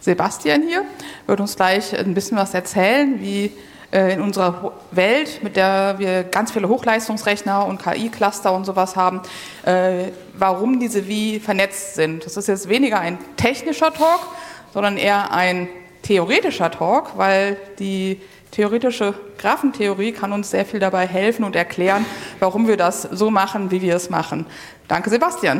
Sebastian hier, wird uns gleich ein bisschen was erzählen, wie in unserer Welt, mit der wir ganz viele Hochleistungsrechner und KI-Cluster und sowas haben, warum diese wie vernetzt sind. Das ist jetzt weniger ein technischer Talk, sondern eher ein theoretischer Talk, weil die theoretische Graphentheorie kann uns sehr viel dabei helfen und erklären, warum wir das so machen, wie wir es machen. Danke, Sebastian.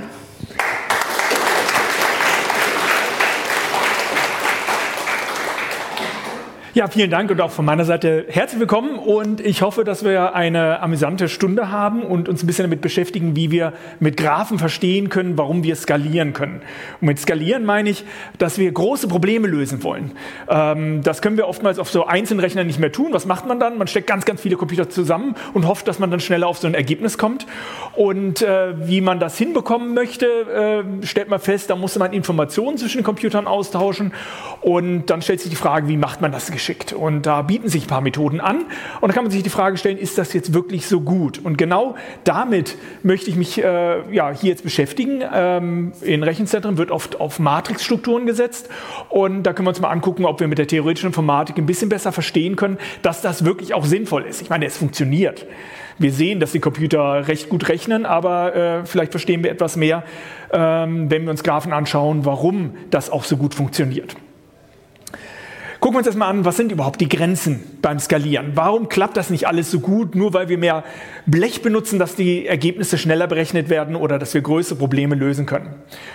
Ja, vielen Dank und auch von meiner Seite herzlich willkommen und ich hoffe, dass wir eine amüsante Stunde haben und uns ein bisschen damit beschäftigen, wie wir mit Graphen verstehen können, warum wir skalieren können. Und mit skalieren meine ich, dass wir große Probleme lösen wollen. Das können wir oftmals auf so einzelnen Rechnern nicht mehr tun. Was macht man dann? Man steckt ganz, ganz viele Computer zusammen und hofft, dass man dann schneller auf so ein Ergebnis kommt. Und wie man das hinbekommen möchte, stellt man fest, da muss man Informationen zwischen den Computern austauschen und dann stellt sich die Frage, wie macht man das geschickt? Und da bieten sich ein paar Methoden an und da kann man sich die Frage stellen, ist das jetzt wirklich so gut? Und genau damit möchte ich mich hier jetzt beschäftigen. In Rechenzentren wird oft auf Matrixstrukturen gesetzt und da können wir uns mal angucken, ob wir mit der theoretischen Informatik ein bisschen besser verstehen können, dass das wirklich auch sinnvoll ist. Ich meine, es funktioniert. Wir sehen, dass die Computer recht gut rechnen, aber vielleicht verstehen wir etwas mehr, wenn wir uns Graphen anschauen, warum das auch so gut funktioniert. Gucken wir uns erstmal an, was sind überhaupt die Grenzen beim Skalieren? Warum klappt das nicht alles so gut, nur weil wir mehr Blech benutzen, dass die Ergebnisse schneller berechnet werden oder dass wir größere Probleme lösen können?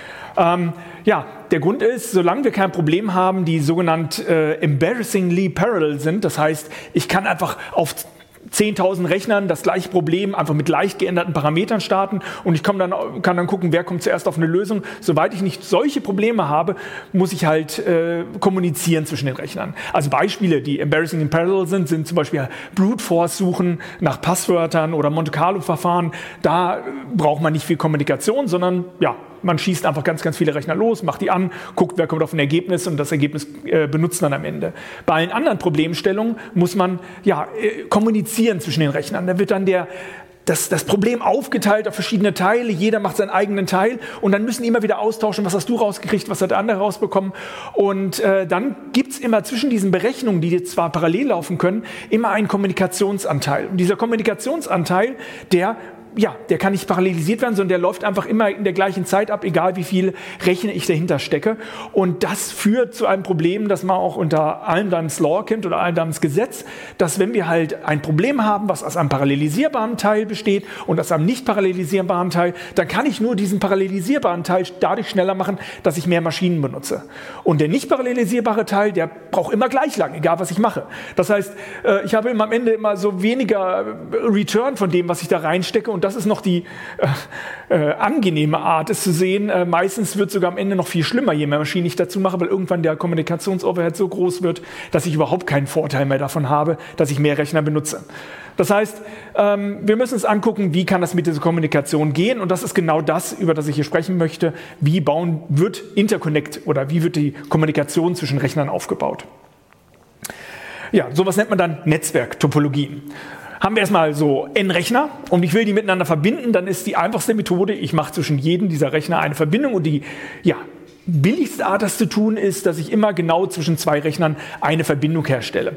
Der Grund ist, solange wir kein Problem haben, die sogenannt embarrassingly parallel sind, das heißt, ich kann einfach auf 10.000 Rechnern das gleiche Problem einfach mit leicht geänderten Parametern starten und ich kann dann gucken, wer kommt zuerst auf eine Lösung. Soweit ich nicht solche Probleme habe, muss ich halt kommunizieren zwischen den Rechnern. Also Beispiele, die embarrassing in parallel sind zum Beispiel Brute Force Suchen nach Passwörtern oder Monte Carlo Verfahren. Da braucht man nicht viel Kommunikation, sondern man schießt einfach ganz, ganz viele Rechner los, macht die an, guckt, wer kommt auf ein Ergebnis und das Ergebnis benutzt man am Ende. Bei allen anderen Problemstellungen muss man kommunizieren zwischen den Rechnern. Da wird dann das Problem aufgeteilt auf verschiedene Teile, jeder macht seinen eigenen Teil und dann müssen die immer wieder austauschen, was hast du rausgekriegt, was hat der andere rausbekommen und dann gibt's immer zwischen diesen Berechnungen, die jetzt zwar parallel laufen können, immer einen Kommunikationsanteil. Und dieser Kommunikationsanteil, der kann nicht parallelisiert werden, sondern der läuft einfach immer in der gleichen Zeit ab, egal wie viel Rechner ich dahinter stecke. Und das führt zu einem Problem, das man auch unter Allendems Law kennt oder Allendems Gesetz, dass wenn wir halt ein Problem haben, was aus einem parallelisierbaren Teil besteht und aus einem nicht parallelisierbaren Teil, dann kann ich nur diesen parallelisierbaren Teil dadurch schneller machen, dass ich mehr Maschinen benutze. Und der nicht parallelisierbare Teil, der braucht immer gleich lang, egal was ich mache. Das heißt, ich habe am Ende immer so weniger Return von dem, was ich da reinstecke und das ist noch die angenehme Art, es zu sehen. Meistens wird es sogar am Ende noch viel schlimmer, je mehr Maschinen ich dazu mache, weil irgendwann der Kommunikationsoverhead so groß wird, dass ich überhaupt keinen Vorteil mehr davon habe, dass ich mehr Rechner benutze. Das heißt, wir müssen uns angucken, wie kann das mit dieser Kommunikation gehen und das ist genau das, über das ich hier sprechen möchte. Wie wird Interconnect oder wie wird die Kommunikation zwischen Rechnern aufgebaut? Ja, sowas nennt man dann Netzwerktopologien. Haben wir erstmal so N-Rechner und ich will die miteinander verbinden, dann ist die einfachste Methode, ich mache zwischen jedem dieser Rechner eine Verbindung und die billigste Art, das zu tun, ist, dass ich immer genau zwischen zwei Rechnern eine Verbindung herstelle.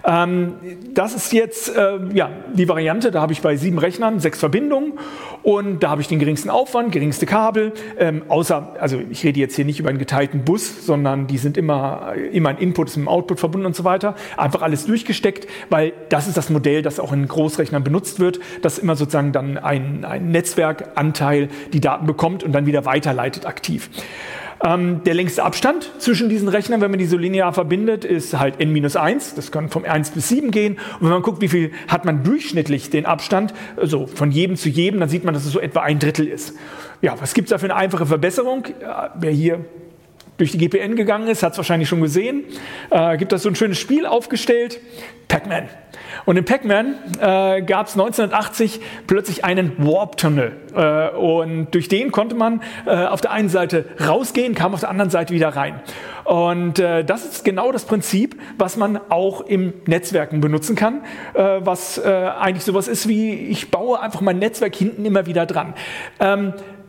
Das ist jetzt die Variante, da habe ich bei 7 Rechnern 6 Verbindungen und da habe ich den geringsten Aufwand, geringste Kabel, also ich rede jetzt hier nicht über einen geteilten Bus, sondern die sind immer ein Input ist mit dem Output verbunden und so weiter. Einfach alles durchgesteckt, weil das ist das Modell, das auch in Großrechnern benutzt wird, dass immer sozusagen dann ein Netzwerkanteil die Daten bekommt und dann wieder weiterleitet aktiv. Der längste Abstand zwischen diesen Rechnern, wenn man die so linear verbindet, ist halt n-1. Das kann vom 1 bis 7 gehen. Und wenn man guckt, wie viel hat man durchschnittlich den Abstand, also von jedem zu jedem, dann sieht man, dass es so etwa 1/3 ist. Ja, was gibt es da für eine einfache Verbesserung? Wer hier durch die GPN gegangen ist, hat es wahrscheinlich schon gesehen. Gibt das so ein schönes Spiel aufgestellt, Pac-Man. Und in Pac-Man gab es 1980 plötzlich einen Warp-Tunnel. Und durch den konnte man auf der einen Seite rausgehen, kam auf der anderen Seite wieder rein. Und das ist genau das Prinzip, was man auch im Netzwerken benutzen kann, was eigentlich sowas ist wie, ich baue einfach mein Netzwerk hinten immer wieder dran.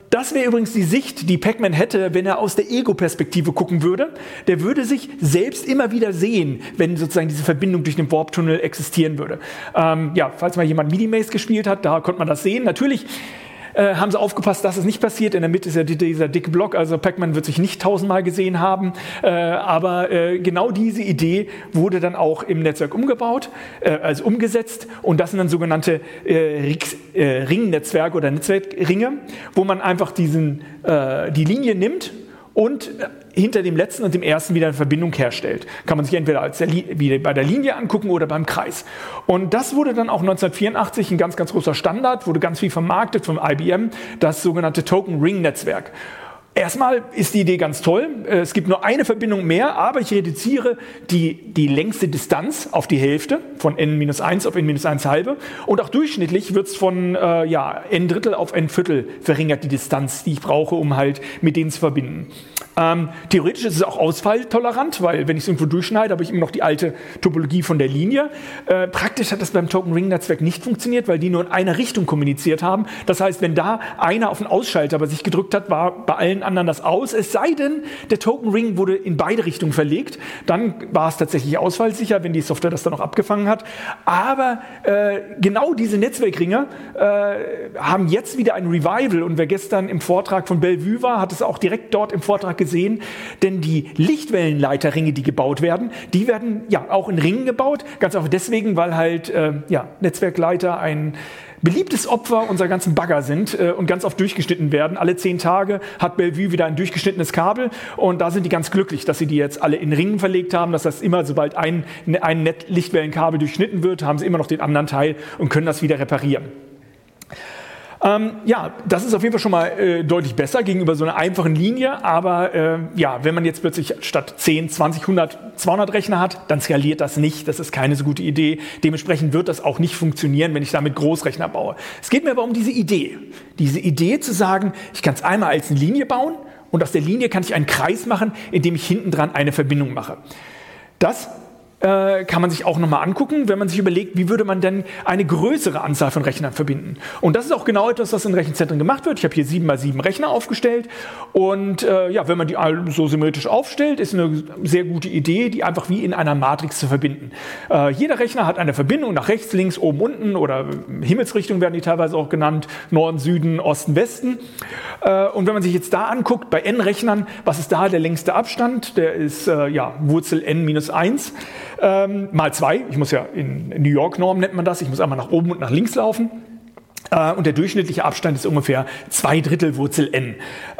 das wäre übrigens die Sicht, die Pac-Man hätte, wenn er aus der Ego-Perspektive gucken würde. Der würde sich selbst immer wieder sehen, wenn sozusagen diese Verbindung durch den Warp-Tunnel existieren würde. Falls mal jemand Minimaze gespielt hat, da konnte man das sehen. Natürlich haben sie aufgepasst, dass es nicht passiert. In der Mitte ist ja dieser dicke Block, also Pac-Man wird sich nicht 1000-mal gesehen haben. Aber genau diese Idee wurde dann auch im Netzwerk also umgesetzt. Und das sind dann sogenannte Ringnetzwerke oder Netzwerkringe, wo man einfach die Linie nimmt und hinter dem letzten und dem ersten wieder eine Verbindung herstellt. Kann man sich entweder wie bei der Linie angucken oder beim Kreis. Und das wurde dann auch 1984 ein ganz, ganz großer Standard, wurde ganz viel vermarktet von IBM, das sogenannte Token-Ring-Netzwerk. Erstmal ist die Idee ganz toll. Es gibt nur eine Verbindung mehr, aber ich reduziere die längste Distanz auf die Hälfte, von n-1 auf n-1/2. Und auch durchschnittlich wird es von n-Drittel auf n-Viertel verringert, die Distanz, die ich brauche, um halt mit denen zu verbinden. Theoretisch ist es auch ausfalltolerant, weil wenn ich es irgendwo durchschneide, habe ich immer noch die alte Topologie von der Linie. Praktisch hat das beim Token-Ring-Netzwerk nicht funktioniert, weil die nur in einer Richtung kommuniziert haben. Das heißt, wenn da einer auf den Ausschalter bei sich gedrückt hat, war bei allen anderen das aus. Es sei denn, der Token-Ring wurde in beide Richtungen verlegt. Dann war es tatsächlich ausfallsicher, wenn die Software das dann noch abgefangen hat. Aber genau diese Netzwerkringe haben jetzt wieder ein Revival. Und wer gestern im Vortrag von Bellevue war, hat es auch direkt dort im Vortrag gesehen, denn die Lichtwellenleiterringe, die gebaut werden, die werden ja auch in Ringen gebaut, ganz einfach deswegen, weil halt Netzwerkleiter ein beliebtes Opfer unserer ganzen Bagger sind und ganz oft durchgeschnitten werden. Alle 10 Tage hat Bellevue wieder ein durchgeschnittenes Kabel und da sind die ganz glücklich, dass sie die jetzt alle in Ringen verlegt haben. Das heißt, immer sobald ein Lichtwellenkabel durchschnitten wird, haben sie immer noch den anderen Teil und können das wieder reparieren. Das ist auf jeden Fall schon mal deutlich besser gegenüber so einer einfachen Linie, aber wenn man jetzt plötzlich statt 10, 20, 100, 200 Rechner hat, dann skaliert das nicht, das ist keine so gute Idee. Dementsprechend wird das auch nicht funktionieren, wenn ich damit Großrechner baue. Es geht mir aber um diese Idee zu sagen, ich kann es einmal als eine Linie bauen und aus der Linie kann ich einen Kreis machen, indem ich hinten dran eine Verbindung mache. Das kann man sich auch nochmal angucken, wenn man sich überlegt, wie würde man denn eine größere Anzahl von Rechnern verbinden. Und das ist auch genau etwas, was in Rechenzentren gemacht wird. Ich habe hier 7x7 Rechner aufgestellt und wenn man die so symmetrisch aufstellt, ist eine sehr gute Idee, die einfach wie in einer Matrix zu verbinden. Jeder Rechner hat eine Verbindung nach rechts, links, oben, unten oder Himmelsrichtungen werden die teilweise auch genannt, Norden, Süden, Osten, Westen. Und wenn man sich jetzt da anguckt, bei n Rechnern, was ist da der längste Abstand? Der ist Wurzel n-1. Mal 2, ich muss ja in New York Norm nennt man das, ich muss einmal nach oben und nach links laufen und der durchschnittliche Abstand ist ungefähr 2/3 Wurzel n.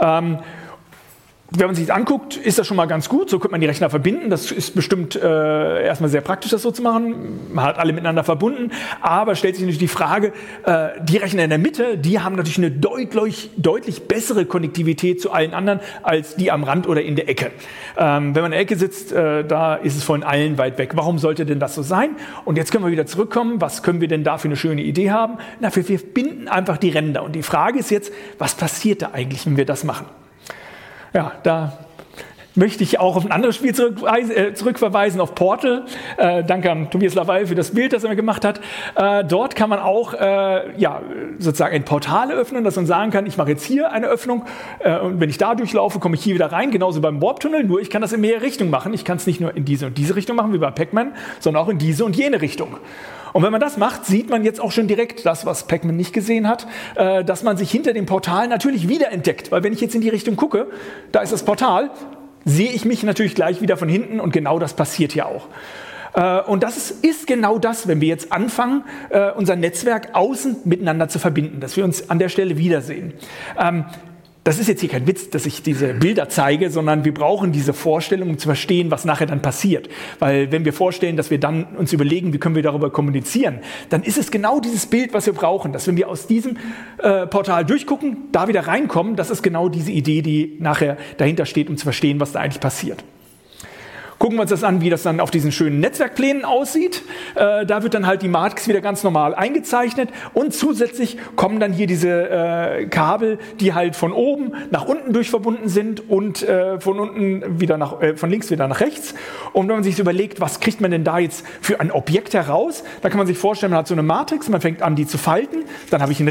Wenn man sich das anguckt, ist das schon mal ganz gut. So könnte man die Rechner verbinden. Das ist bestimmt erstmal sehr praktisch, das so zu machen. Man hat alle miteinander verbunden. Aber stellt sich natürlich die Frage, die Rechner in der Mitte, die haben natürlich eine deutlich bessere Konnektivität zu allen anderen als die am Rand oder in der Ecke. Wenn man in der Ecke sitzt, da ist es von allen weit weg. Warum sollte denn das so sein? Und jetzt können wir wieder zurückkommen. Was können wir denn da für eine schöne Idee haben? Wir binden einfach die Ränder. Und die Frage ist jetzt, was passiert da eigentlich, wenn wir das machen? Ja, da möchte ich auch auf ein anderes Spiel zurückverweisen, auf Portal. Danke an Tobias Laval für das Bild, das er mir gemacht hat. Dort kann man auch sozusagen ein Portal öffnen, dass man sagen kann, ich mache jetzt hier eine Öffnung und wenn ich da durchlaufe, komme ich hier wieder rein, genauso beim Warp-Tunnel, nur ich kann das in mehrere Richtungen machen. Ich kann es nicht nur in diese und diese Richtung machen, wie bei Pac-Man, sondern auch in diese und jene Richtung. Und wenn man das macht, sieht man jetzt auch schon direkt das, was Pac-Man nicht gesehen hat, dass man sich hinter dem Portal natürlich wiederentdeckt. Weil wenn ich jetzt in die Richtung gucke, da ist das Portal, sehe ich mich natürlich gleich wieder von hinten und genau das passiert hier auch. Und das ist genau das, wenn wir jetzt anfangen, unser Netzwerk außen miteinander zu verbinden, dass wir uns an der Stelle wiedersehen. Das ist jetzt hier kein Witz, dass ich diese Bilder zeige, sondern wir brauchen diese Vorstellung, um zu verstehen, was nachher dann passiert. Weil wenn wir vorstellen, dass wir dann uns überlegen, wie können wir darüber kommunizieren, dann ist es genau dieses Bild, was wir brauchen. Dass wenn wir aus diesem Portal durchgucken, da wieder reinkommen, das ist genau diese Idee, die nachher dahinter steht, um zu verstehen, was da eigentlich passiert. Gucken wir uns das an, wie das dann auf diesen schönen Netzwerkplänen aussieht. Da wird dann halt die Matrix wieder ganz normal eingezeichnet und zusätzlich kommen dann hier diese Kabel, die halt von oben nach unten durchverbunden sind und von unten wieder von links wieder nach rechts. Und wenn man sich so überlegt, was kriegt man denn da jetzt für ein Objekt heraus, dann kann man sich vorstellen, man hat so eine Matrix, man fängt an, die zu falten, dann habe ich einen Ring.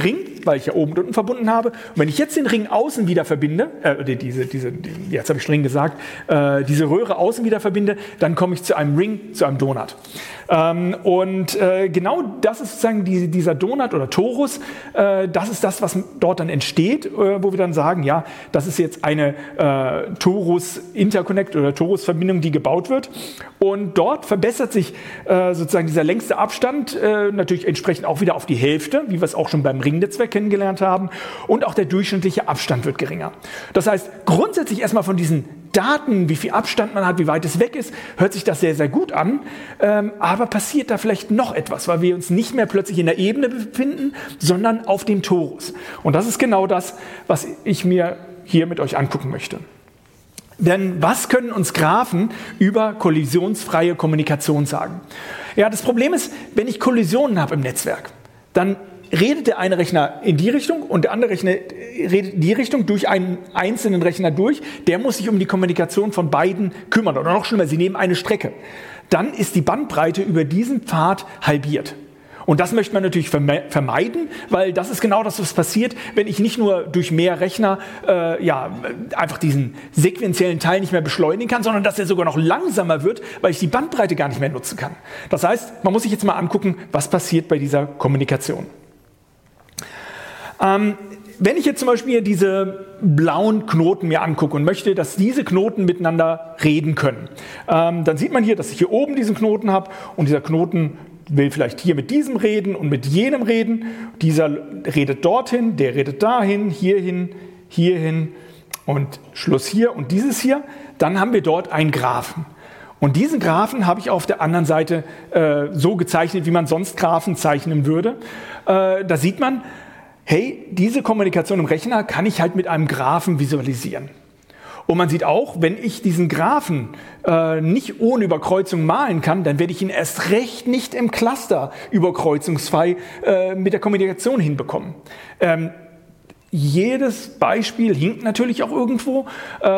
weil ich ja oben und unten verbunden habe. Und wenn ich jetzt den Ring außen wieder verbinde, jetzt habe ich Ring gesagt, diese Röhre außen wieder verbinde, dann komme ich zu einem Ring, zu einem Donut. Genau das ist sozusagen dieser Donut oder Torus, das ist das, was dort dann entsteht, wo wir dann sagen, ja, das ist jetzt eine Torus-Interconnect oder Torus-Verbindung, die gebaut wird. Und dort verbessert sich sozusagen dieser längste Abstand natürlich entsprechend auch wieder auf die Hälfte, wie wir es auch schon beim Ringnetzwerk kennengelernt haben. Und auch der durchschnittliche Abstand wird geringer. Das heißt, grundsätzlich erstmal von diesen Daten, wie viel Abstand man hat, wie weit es weg ist, hört sich das sehr, sehr gut an. Aber passiert da vielleicht noch etwas, weil wir uns nicht mehr plötzlich in der Ebene befinden, sondern auf dem Torus. Und das ist genau das, was ich mir hier mit euch angucken möchte. Denn was können uns Graphen über kollisionsfreie Kommunikation sagen? Ja, das Problem ist, wenn ich Kollisionen habe im Netzwerk, dann redet der eine Rechner in die Richtung und der andere Rechner redet in die Richtung durch einen einzelnen Rechner durch. Der muss sich um die Kommunikation von beiden kümmern. Oder noch schlimmer, sie nehmen eine Strecke. Dann ist die Bandbreite über diesen Pfad halbiert. Und das möchte man natürlich vermeiden, weil das ist genau das, was passiert, wenn ich nicht nur durch mehr Rechner einfach diesen sequenziellen Teil nicht mehr beschleunigen kann, sondern dass er sogar noch langsamer wird, weil ich die Bandbreite gar nicht mehr nutzen kann. Das heißt, man muss sich jetzt mal angucken, was passiert bei dieser Kommunikation. Wenn ich jetzt zum Beispiel diese blauen Knoten mir angucke und möchte, dass diese Knoten miteinander reden können, dann sieht man hier, dass ich hier oben diesen Knoten habe und dieser Knoten will vielleicht hier mit diesem reden und mit jenem reden. Dieser redet dorthin, der redet dahin, hierhin und Schluss hier und dieses hier. Dann haben wir dort einen Graphen. Und diesen Graphen habe ich auf der anderen Seite so gezeichnet, wie man sonst Graphen zeichnen würde. Da sieht man, hey, diese Kommunikation im Rechner kann ich halt mit einem Graphen visualisieren. Und man sieht auch, wenn ich diesen Graphen nicht ohne Überkreuzung malen kann, dann werde ich ihn erst recht nicht im Cluster überkreuzungsfrei mit der Kommunikation hinbekommen. Jedes Beispiel hinkt natürlich auch irgendwo.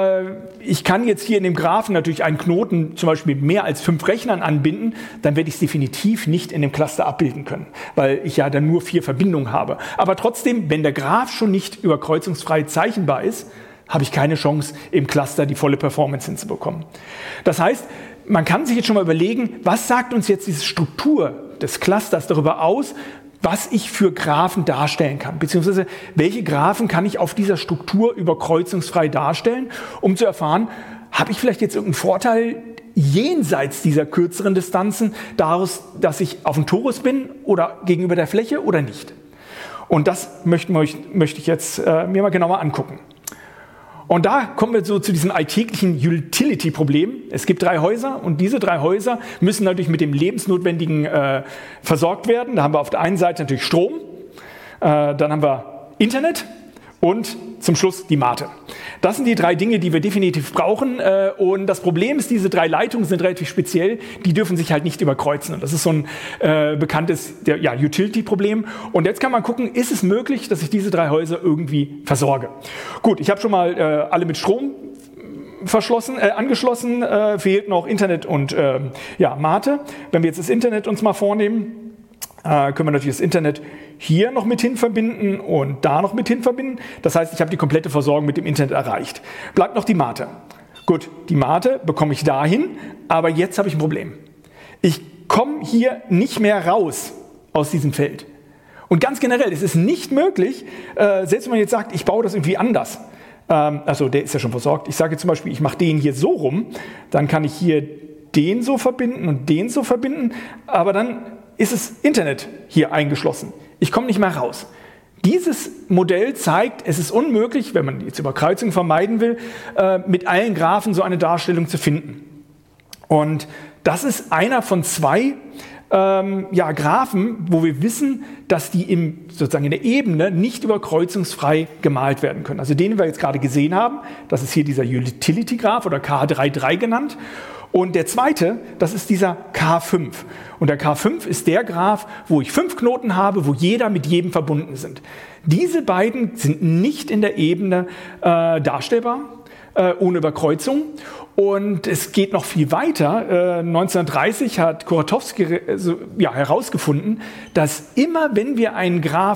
Ich kann jetzt hier in dem Graphen natürlich einen Knoten zum Beispiel mit mehr als 5 Rechnern anbinden, dann werde ich es definitiv nicht in dem Cluster abbilden können, weil ich ja dann nur 4 Verbindungen habe. Aber trotzdem, wenn der Graph schon nicht überkreuzungsfrei zeichnbar ist, habe ich keine Chance, im Cluster die volle Performance hinzubekommen. Das heißt, man kann sich jetzt schon mal überlegen, was sagt uns jetzt diese Struktur des Clusters darüber aus, was ich für Graphen darstellen kann, beziehungsweise welche Graphen kann ich auf dieser Struktur überkreuzungsfrei darstellen, um zu erfahren, habe ich vielleicht jetzt irgendeinen Vorteil jenseits dieser kürzeren Distanzen daraus, dass ich auf dem Torus bin oder gegenüber der Fläche oder nicht. Und das möchte ich jetzt mir mal genauer angucken. Und da kommen wir so zu diesem alltäglichen Utility-Problem. Es gibt 3 Häuser und diese 3 Häuser müssen natürlich mit dem Lebensnotwendigen versorgt werden. Da haben wir auf der einen Seite natürlich Strom, dann haben wir Internet und zum Schluss die Mate. Das sind die 3 Dinge, die wir definitiv brauchen. Und das Problem ist, diese 3 Leitungen sind relativ speziell. Die dürfen sich halt nicht überkreuzen. Und das ist so ein bekanntes Utility-Problem. Und jetzt kann man gucken, ist es möglich, dass ich diese 3 Häuser irgendwie versorge? Gut, ich habe schon mal alle mit Strom angeschlossen. Fehlt noch Internet und Mate. Wenn wir jetzt das Internet uns mal vornehmen, können wir natürlich das Internet hier noch mit hin verbinden und da noch mit hin verbinden. Das heißt, ich habe die komplette Versorgung mit dem Internet erreicht. Bleibt noch die Mate. Gut, die Mate bekomme ich dahin, aber jetzt habe ich ein Problem. Ich komme hier nicht mehr raus aus diesem Feld. Und ganz generell, es ist nicht möglich, selbst wenn man jetzt sagt, ich baue das irgendwie anders. Also der ist ja schon versorgt. Ich sage zum Beispiel, ich mache den hier so rum, dann kann ich hier den so verbinden und den so verbinden, aber dann ist das Internet hier eingeschlossen. Ich komme nicht mehr raus. Dieses Modell zeigt, es ist unmöglich, wenn man jetzt Überkreuzung vermeiden will, mit allen Graphen so eine Darstellung zu finden. Und das ist einer von 2 Graphen, wo wir wissen, dass die sozusagen in der Ebene nicht überkreuzungsfrei gemalt werden können. Also den wir jetzt gerade gesehen haben, das ist hier dieser Utility-Graph oder K33 genannt. Und der zweite, das ist dieser K5. Und der K5 ist der Graph, wo ich 5 Knoten habe, wo jeder mit jedem verbunden sind. Diese beiden sind nicht in der Ebene darstellbar, ohne Überkreuzung. Und es geht noch viel weiter. 1930 hat Kuratowski herausgefunden, dass immer wenn wir einen Graphen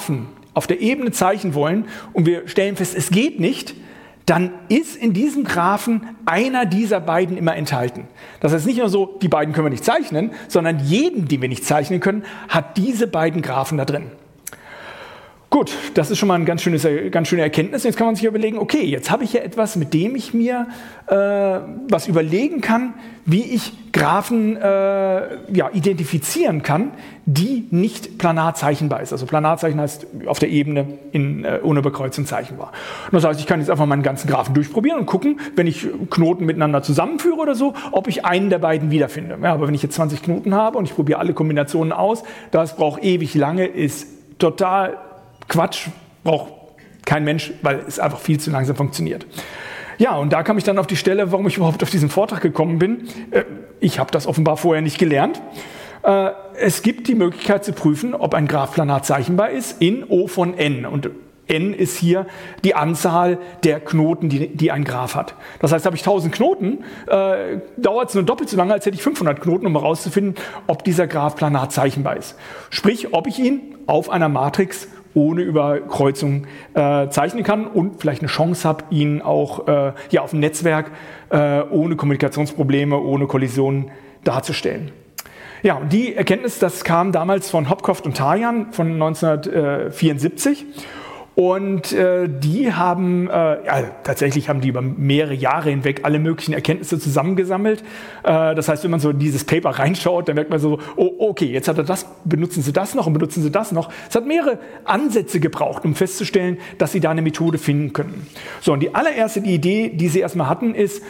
auf der Ebene zeichnen wollen und wir stellen fest, es geht nicht, dann ist in diesem Graphen einer dieser beiden immer enthalten. Das heißt nicht nur so, die beiden können wir nicht zeichnen, sondern jeden, den wir nicht zeichnen können, hat diese beiden Graphen da drin. Gut, das ist schon mal eine ganz schöne Erkenntnis. Jetzt kann man sich überlegen, okay, jetzt habe ich hier etwas, mit dem ich mir was überlegen kann, wie ich Graphen identifizieren kann, die nicht planar zeichenbar ist. Also Planarzeichen heißt auf der Ebene ohne Bekreuzung zeichenbar. Und das heißt, ich kann jetzt einfach meinen ganzen Graphen durchprobieren und gucken, wenn ich Knoten miteinander zusammenführe oder so, ob ich einen der beiden wiederfinde. Ja, aber wenn ich jetzt 20 Knoten habe und ich probiere alle Kombinationen aus, das braucht ewig lange, ist total Quatsch, braucht kein Mensch, weil es einfach viel zu langsam funktioniert. Ja, und da kam ich dann auf die Stelle, warum ich überhaupt auf diesen Vortrag gekommen bin. Ich habe das offenbar vorher nicht gelernt. Es gibt die Möglichkeit zu prüfen, ob ein Graph planar zeichenbar ist in O von n. Und n ist hier die Anzahl der Knoten, die ein Graph hat. Das heißt, habe ich 1000 Knoten, dauert es nur doppelt so lange, als hätte ich 500 Knoten, um herauszufinden, ob dieser Graph planar zeichenbar ist. Sprich, ob ich ihn auf einer Matrix ohne Überkreuzung zeichnen kann und vielleicht eine Chance habe, ihn auch auf dem Netzwerk ohne Kommunikationsprobleme, ohne Kollisionen darzustellen. Ja, und die Erkenntnis, das kam damals von Hopcroft und Tarjan von 1974. Und die haben, tatsächlich haben die über mehrere Jahre hinweg alle möglichen Erkenntnisse zusammengesammelt. Das heißt, wenn man so in dieses Paper reinschaut, dann merkt man so, oh, okay, jetzt hat er das, benutzen Sie das noch und benutzen Sie das noch. Es hat mehrere Ansätze gebraucht, um festzustellen, dass Sie da eine Methode finden können. So, und die allererste Idee, die Sie erstmal hatten, ist,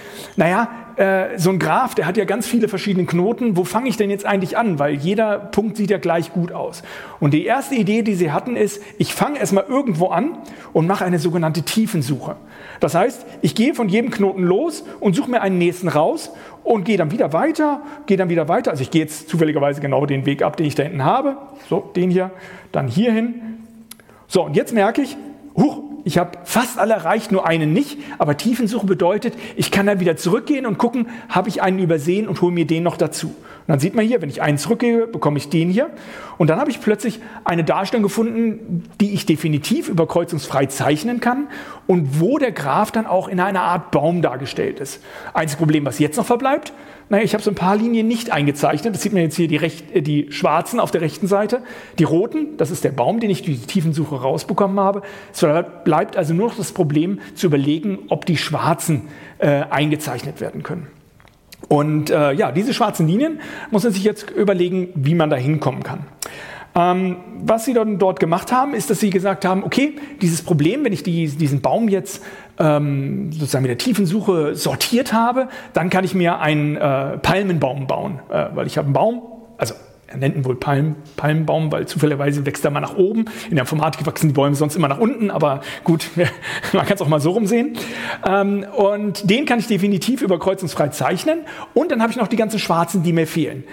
so ein Graph, der hat ja ganz viele verschiedene Knoten. Wo fange ich denn jetzt eigentlich an? Weil jeder Punkt sieht ja gleich gut aus. Und die erste Idee, die sie hatten, ist, ich fange erstmal irgendwo an und mache eine sogenannte Tiefensuche. Das heißt, ich gehe von jedem Knoten los und suche mir einen nächsten raus und gehe dann wieder weiter. Also ich gehe jetzt zufälligerweise genau den Weg ab, den ich da hinten habe. So, den hier, dann hier hin. So, und jetzt merke ich, ich habe fast alle erreicht, nur einen nicht. Aber Tiefensuche bedeutet, ich kann dann wieder zurückgehen und gucken, habe ich einen übersehen und hole mir den noch dazu. Und dann sieht man hier, wenn ich einen zurückgebe, bekomme ich den hier. Und dann habe ich plötzlich eine Darstellung gefunden, die ich definitiv überkreuzungsfrei zeichnen kann und wo der Graph dann auch in einer Art Baum dargestellt ist. Einziges Problem, was jetzt noch verbleibt, ich habe so ein paar Linien nicht eingezeichnet. Das sieht man jetzt hier die schwarzen auf der rechten Seite. Die roten, das ist der Baum, den ich durch die Tiefensuche rausbekommen habe. Es bleibt also nur noch das Problem zu überlegen, ob die schwarzen eingezeichnet werden können. Und diese schwarzen Linien muss man sich jetzt überlegen, wie man da hinkommen kann. Was sie dann dort gemacht haben, ist, dass sie gesagt haben, okay, dieses Problem, wenn ich diesen Baum jetzt sozusagen mit der Tiefensuche sortiert habe, dann kann ich mir einen Palmenbaum bauen, weil ich habe einen Baum, also er nennt ihn wohl Palmenbaum, weil zufälligerweise wächst er mal nach oben. In der Informatik wachsen die Bäume sonst immer nach unten, aber gut, man kann es auch mal so rumsehen. Und den kann ich definitiv überkreuzungsfrei zeichnen. Und dann habe ich noch die ganzen Schwarzen, die mir fehlen.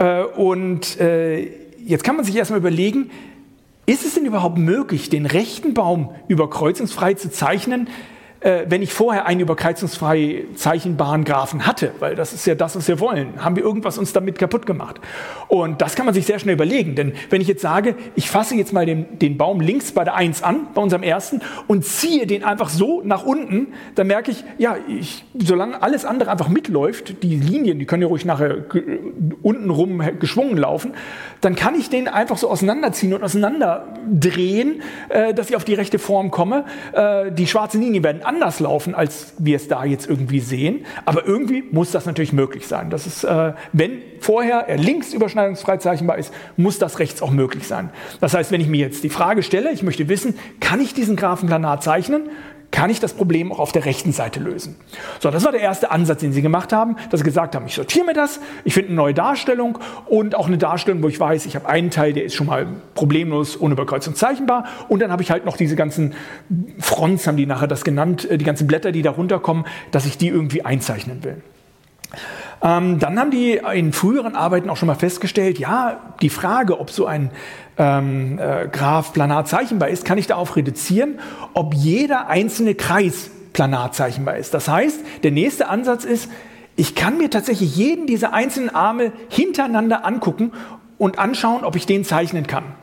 Jetzt kann man sich erstmal überlegen, ist es denn überhaupt möglich, den rechten Baum überkreuzungsfrei zu zeichnen, wenn ich vorher einen überkreuzungsfrei zeichenbaren Graphen hatte, weil das ist ja das, was wir wollen. Haben wir irgendwas uns damit kaputt gemacht? Und das kann man sich sehr schnell überlegen, denn wenn ich jetzt sage, ich fasse jetzt mal den Baum links bei der 1 an, bei unserem ersten, und ziehe den einfach so nach unten, dann merke ich, solange alles andere einfach mitläuft, die Linien, die können ja ruhig nachher unten rum geschwungen laufen, dann kann ich den einfach so auseinanderziehen und auseinanderdrehen, dass ich auf die rechte Form komme. Die schwarzen Linien werden anders laufen, als wir es da jetzt irgendwie sehen. Aber irgendwie muss das natürlich möglich sein. Das ist, wenn vorher er links überschneidungsfrei zeichenbar ist, muss das rechts auch möglich sein. Das heißt, wenn ich mir jetzt die Frage stelle, ich möchte wissen, kann ich diesen Graphen planar zeichnen? Kann ich das Problem auch auf der rechten Seite lösen? So, das war der erste Ansatz, den sie gemacht haben, dass sie gesagt haben, ich sortiere mir das, ich finde eine neue Darstellung und auch eine Darstellung, wo ich weiß, ich habe einen Teil, der ist schon mal problemlos ohne Überkreuzung zeichenbar und dann habe ich halt noch diese ganzen Fronts, haben die nachher das genannt, die ganzen Blätter, die da runterkommen, dass ich die irgendwie einzeichnen will. Dann haben die in früheren Arbeiten auch schon mal festgestellt, die Frage, ob so ein Graph planar zeichenbar ist, kann ich darauf reduzieren, ob jeder einzelne Kreis planar zeichenbar ist. Das heißt, der nächste Ansatz ist, ich kann mir tatsächlich jeden dieser einzelnen Arme hintereinander angucken und anschauen, ob ich den zeichnen kann.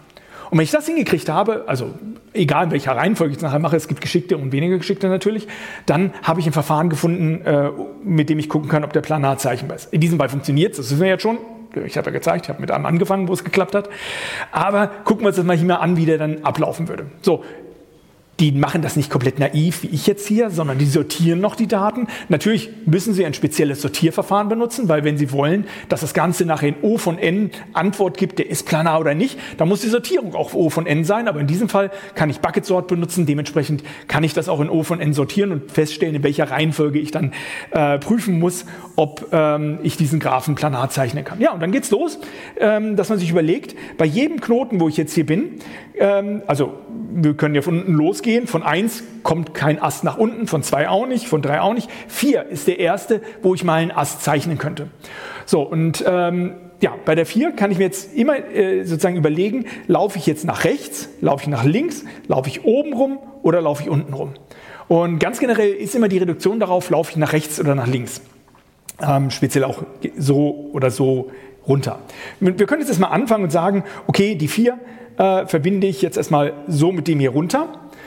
Und wenn ich das hingekriegt habe, also egal in welcher Reihenfolge ich es nachher mache, es gibt geschickte und weniger geschickte natürlich, dann habe ich ein Verfahren gefunden, mit dem ich gucken kann, ob der planar zeichenbar ist. In diesem Fall funktioniert es, das wissen wir jetzt schon. Ich habe ja gezeigt, ich habe mit einem angefangen, wo es geklappt hat. Aber gucken wir uns das mal hier mal an, wie der dann ablaufen würde. So. Die machen das nicht komplett naiv, wie ich jetzt hier, sondern die sortieren noch die Daten. Natürlich müssen sie ein spezielles Sortierverfahren benutzen, weil wenn sie wollen, dass das Ganze nachher in O von n Antwort gibt, der ist planar oder nicht, dann muss die Sortierung auch O von n sein. Aber in diesem Fall kann ich Bucket Sort benutzen. Dementsprechend kann ich das auch in O von n sortieren und feststellen, in welcher Reihenfolge ich dann prüfen muss, ob ich diesen Graphen planar zeichnen kann. Ja, und dann geht's los, dass man sich überlegt, bei jedem Knoten, wo ich jetzt hier bin, also wir können ja von unten losgehen, von 1 kommt kein Ast nach unten, von 2 auch nicht, von 3 auch nicht. 4 ist der erste, wo ich mal einen Ast zeichnen könnte. So, und ja, bei der 4 kann ich mir jetzt immer sozusagen überlegen, laufe ich jetzt nach rechts, laufe ich nach links, laufe ich oben rum oder laufe ich unten rum. Und ganz generell ist immer die Reduktion darauf, laufe ich nach rechts oder nach links. Speziell auch so oder so runter. Wir können jetzt erstmal anfangen und sagen, okay, die 4 verbinde ich jetzt erstmal so mit dem hier runter.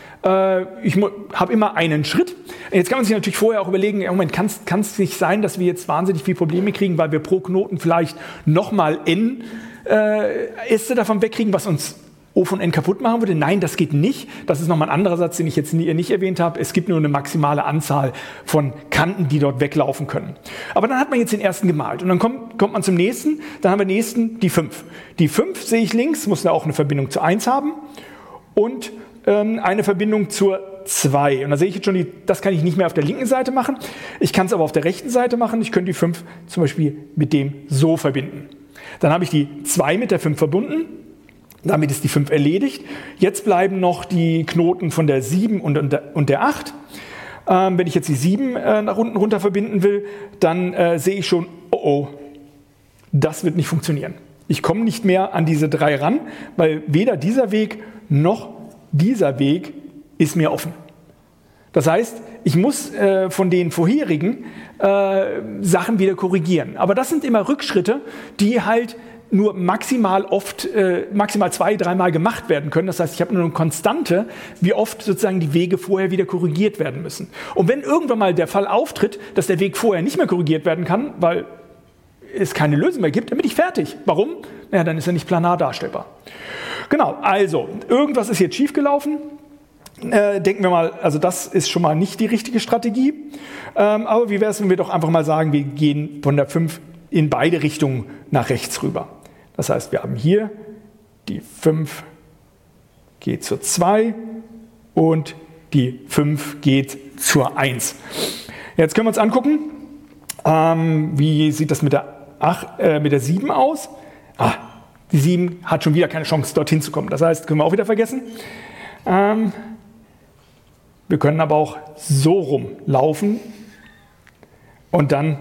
Ich habe immer einen Schritt. Jetzt kann man sich natürlich vorher auch überlegen, im Moment kann es nicht sein, dass wir jetzt wahnsinnig viele Probleme kriegen, weil wir pro Knoten vielleicht nochmal n Äste davon wegkriegen, was uns O von n kaputt machen würde. Nein, das geht nicht. Das ist nochmal ein anderer Satz, den ich jetzt nicht erwähnt habe. Es gibt nur eine maximale Anzahl von Kanten, die dort weglaufen können. Aber dann hat man jetzt den ersten gemalt. Und dann kommt man zum nächsten. Dann haben wir den nächsten, die 5. Die 5 sehe ich links, muss da auch eine Verbindung zur 1 haben. Und eine Verbindung zur 2. Und da sehe ich jetzt schon, das kann ich nicht mehr auf der linken Seite machen. Ich kann es aber auf der rechten Seite machen. Ich könnte die 5 zum Beispiel mit dem so verbinden. Dann habe ich die 2 mit der 5 verbunden. Damit ist die 5 erledigt. Jetzt bleiben noch die Knoten von der 7 und der 8. Wenn ich jetzt die 7 nach unten runter verbinden will, dann sehe ich schon, oh, das wird nicht funktionieren. Ich komme nicht mehr an diese 3 ran, weil weder dieser Weg noch dieser Weg ist mir offen. Das heißt, ich muss von den vorherigen Sachen wieder korrigieren. Aber das sind immer Rückschritte, die halt nur maximal 2-3 Mal gemacht werden können. Das heißt, ich habe nur eine Konstante, wie oft sozusagen die Wege vorher wieder korrigiert werden müssen. Und wenn irgendwann mal der Fall auftritt, dass der Weg vorher nicht mehr korrigiert werden kann, weil es keine Lösung mehr gibt, dann bin ich fertig. Warum? Naja, dann ist er nicht planar darstellbar. Genau, also irgendwas ist jetzt schiefgelaufen. Denken wir mal, also das ist schon mal nicht die richtige Strategie. Aber wie wäre es, wenn wir doch einfach mal sagen, wir gehen von der 5 in beide Richtungen nach rechts rüber. Das heißt, wir haben hier die 5 geht zur 2 und die 5 geht zur 1. Jetzt können wir uns angucken, wie sieht das mit der 7 aus. Die 7 hat schon wieder keine Chance, dorthin zu kommen. Das heißt, können wir auch wieder vergessen. Wir können aber auch so rumlaufen und dann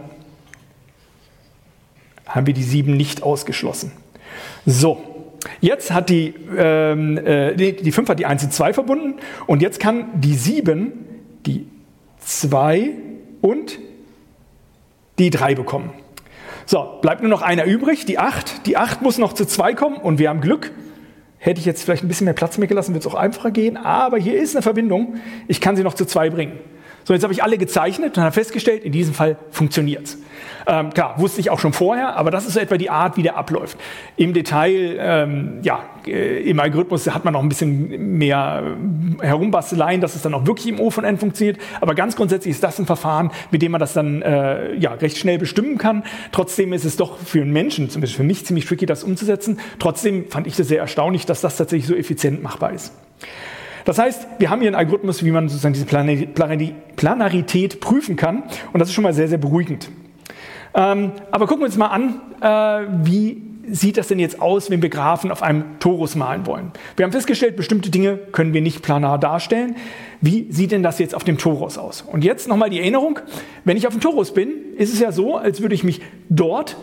haben wir die 7 nicht ausgeschlossen. So, jetzt hat die 5 hat die 1 und 2 verbunden und jetzt kann die 7 die 2 und die 3 bekommen. So, bleibt nur noch einer übrig, die 8. Die 8 muss noch zu 2 kommen und wir haben Glück. Hätte ich jetzt vielleicht ein bisschen mehr Platz mehr gelassen, wird es auch einfacher gehen. Aber hier ist eine Verbindung, ich kann sie noch zu 2 bringen. So, jetzt habe ich alle gezeichnet und habe festgestellt, in diesem Fall funktioniert es. Klar, wusste ich auch schon vorher, aber das ist so etwa die Art, wie der abläuft. Im Detail, im Algorithmus hat man noch ein bisschen mehr Herumbasteleien, dass es dann auch wirklich im O von n funktioniert. Aber ganz grundsätzlich ist das ein Verfahren, mit dem man das dann recht schnell bestimmen kann. Trotzdem ist es doch für einen Menschen, zumindest für mich, ziemlich tricky, das umzusetzen. Trotzdem fand ich das sehr erstaunlich, dass das tatsächlich so effizient machbar ist. Das heißt, wir haben hier einen Algorithmus, wie man sozusagen diese Planarität prüfen kann. Und das ist schon mal sehr, sehr beruhigend. Aber gucken wir uns mal an, wie sieht das denn jetzt aus, wenn wir Graphen auf einem Torus malen wollen. Wir haben festgestellt, bestimmte Dinge können wir nicht planar darstellen. Wie sieht denn das jetzt auf dem Torus aus? Und jetzt nochmal die Erinnerung, wenn ich auf dem Torus bin, ist es ja so, als würde ich mich dort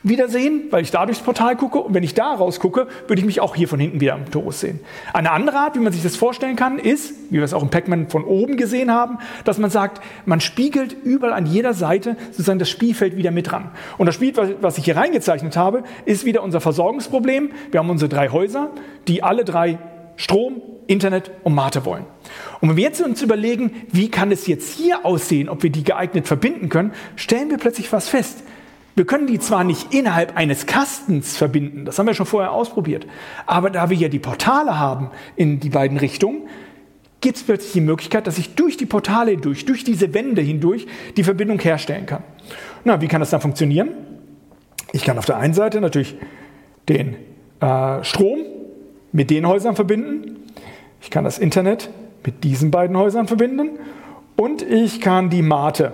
wieder sehen, weil ich da durchs Portal gucke. Und wenn ich da raus gucke, würde ich mich auch hier von hinten wieder am Torus sehen. Eine andere Art, wie man sich das vorstellen kann, ist, wie wir es auch im Pac-Man von oben gesehen haben, dass man sagt, man spiegelt überall an jeder Seite sozusagen das Spielfeld wieder mit ran. Und das Spiel, was ich hier reingezeichnet habe, ist wieder unser Versorgungsproblem. Wir haben unsere 3 Häuser, die alle 3 Strom, Internet und Mate wollen. Und wenn wir jetzt uns überlegen, wie kann es jetzt hier aussehen, ob wir die geeignet verbinden können, stellen wir plötzlich was fest. Wir können die zwar nicht innerhalb eines Kastens verbinden, das haben wir schon vorher ausprobiert, aber da wir ja die Portale haben in die beiden Richtungen, gibt es plötzlich die Möglichkeit, dass ich durch die Portale hindurch, durch diese Wände hindurch die Verbindung herstellen kann. Na, wie kann das dann funktionieren? Ich kann auf der einen Seite natürlich den Strom mit den Häusern verbinden, ich kann das Internet mit diesen beiden Häusern verbinden und ich kann die Mate,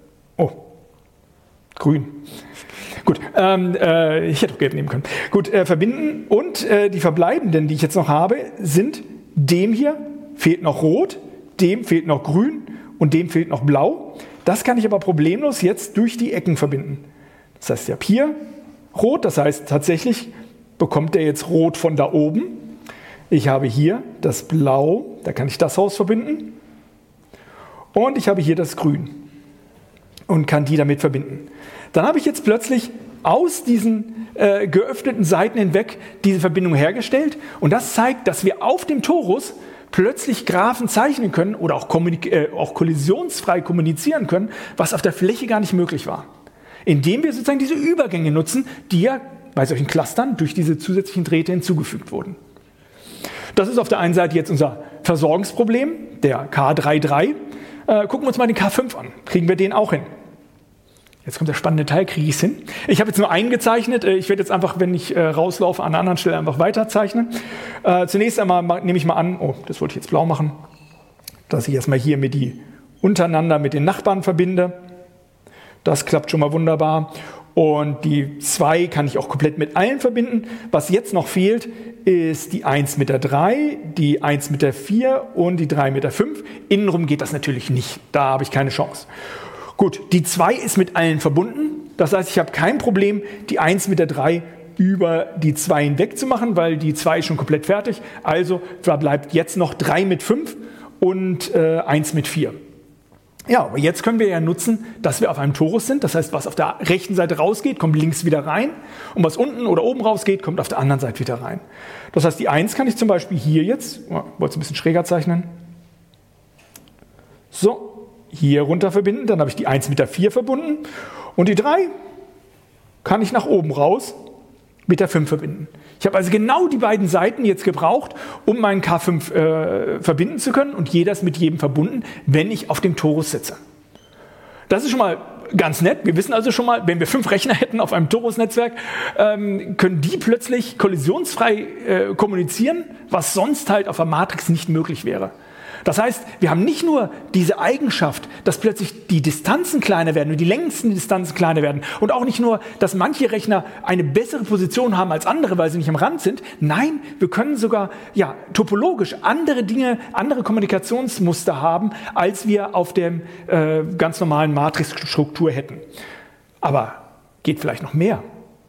grün, gut, ich hätte auch gelb nehmen können, verbinden und die verbleibenden, die ich jetzt noch habe, sind dem hier fehlt noch rot, dem fehlt noch grün und dem fehlt noch blau. Das kann ich aber problemlos jetzt durch die Ecken verbinden. Das heißt, ich habe hier rot, das heißt tatsächlich bekommt der jetzt rot von da oben. Ich habe hier das Blau, da kann ich das Haus verbinden. Und ich habe hier das Grün und kann die damit verbinden. Dann habe ich jetzt plötzlich aus diesen geöffneten Seiten hinweg diese Verbindung hergestellt. Und das zeigt, dass wir auf dem Torus plötzlich Graphen zeichnen können oder auch kollisionsfrei kommunizieren können, was auf der Fläche gar nicht möglich war. Indem wir sozusagen diese Übergänge nutzen, die ja bei solchen Clustern durch diese zusätzlichen Drähte hinzugefügt wurden. Das ist auf der einen Seite jetzt unser Versorgungsproblem, der K33. Gucken wir uns mal den K5 an. Kriegen wir den auch hin? Jetzt kommt der spannende Teil, kriege ich es hin? Ich habe jetzt nur einen gezeichnet. Ich werde jetzt einfach, wenn ich rauslaufe, an einer anderen Stelle einfach weiterzeichnen. Zunächst einmal nehme ich mal an, das wollte ich jetzt blau machen, dass ich erstmal hier mit die untereinander mit den Nachbarn verbinde. Das klappt schon mal wunderbar. Und die 2 kann ich auch komplett mit allen verbinden. Was jetzt noch fehlt, ist die 1 mit der 3, die 1 mit der 4 und die 3 mit der 5. Innenrum geht das natürlich nicht. Da habe ich keine Chance. Gut, die 2 ist mit allen verbunden. Das heißt, ich habe kein Problem, die 1 mit der 3 über die 2 hinweg zu machen, weil die 2 ist schon komplett fertig. Also bleibt jetzt noch 3 mit 5 und 1 mit 4. Ja, aber jetzt können wir ja nutzen, dass wir auf einem Torus sind. Das heißt, was auf der rechten Seite rausgeht, kommt links wieder rein. Und was unten oder oben rausgeht, kommt auf der anderen Seite wieder rein. Das heißt, die 1 kann ich zum Beispiel hier jetzt, ich wollte es ein bisschen schräger zeichnen, so, hier runter verbinden. Dann habe ich die 1 mit der 4 verbunden. Und die 3 kann ich nach oben raus mit der 5 verbinden. Ich habe also genau die beiden Seiten jetzt gebraucht, um meinen K5 verbinden zu können und jeder ist mit jedem verbunden, wenn ich auf dem Torus sitze. Das ist schon mal ganz nett. Wir wissen also schon mal, wenn wir 5 Rechner hätten auf einem Torus-Netzwerk, können die plötzlich kollisionsfrei kommunizieren, was sonst halt auf der Matrix nicht möglich wäre. Das heißt, wir haben nicht nur diese Eigenschaft, dass plötzlich die Distanzen kleiner werden und die längsten Distanzen kleiner werden und auch nicht nur, dass manche Rechner eine bessere Position haben als andere, weil sie nicht am Rand sind. Nein, wir können sogar topologisch andere Dinge, andere Kommunikationsmuster haben, als wir auf der ganz normalen Matrixstruktur hätten. Aber geht vielleicht noch mehr.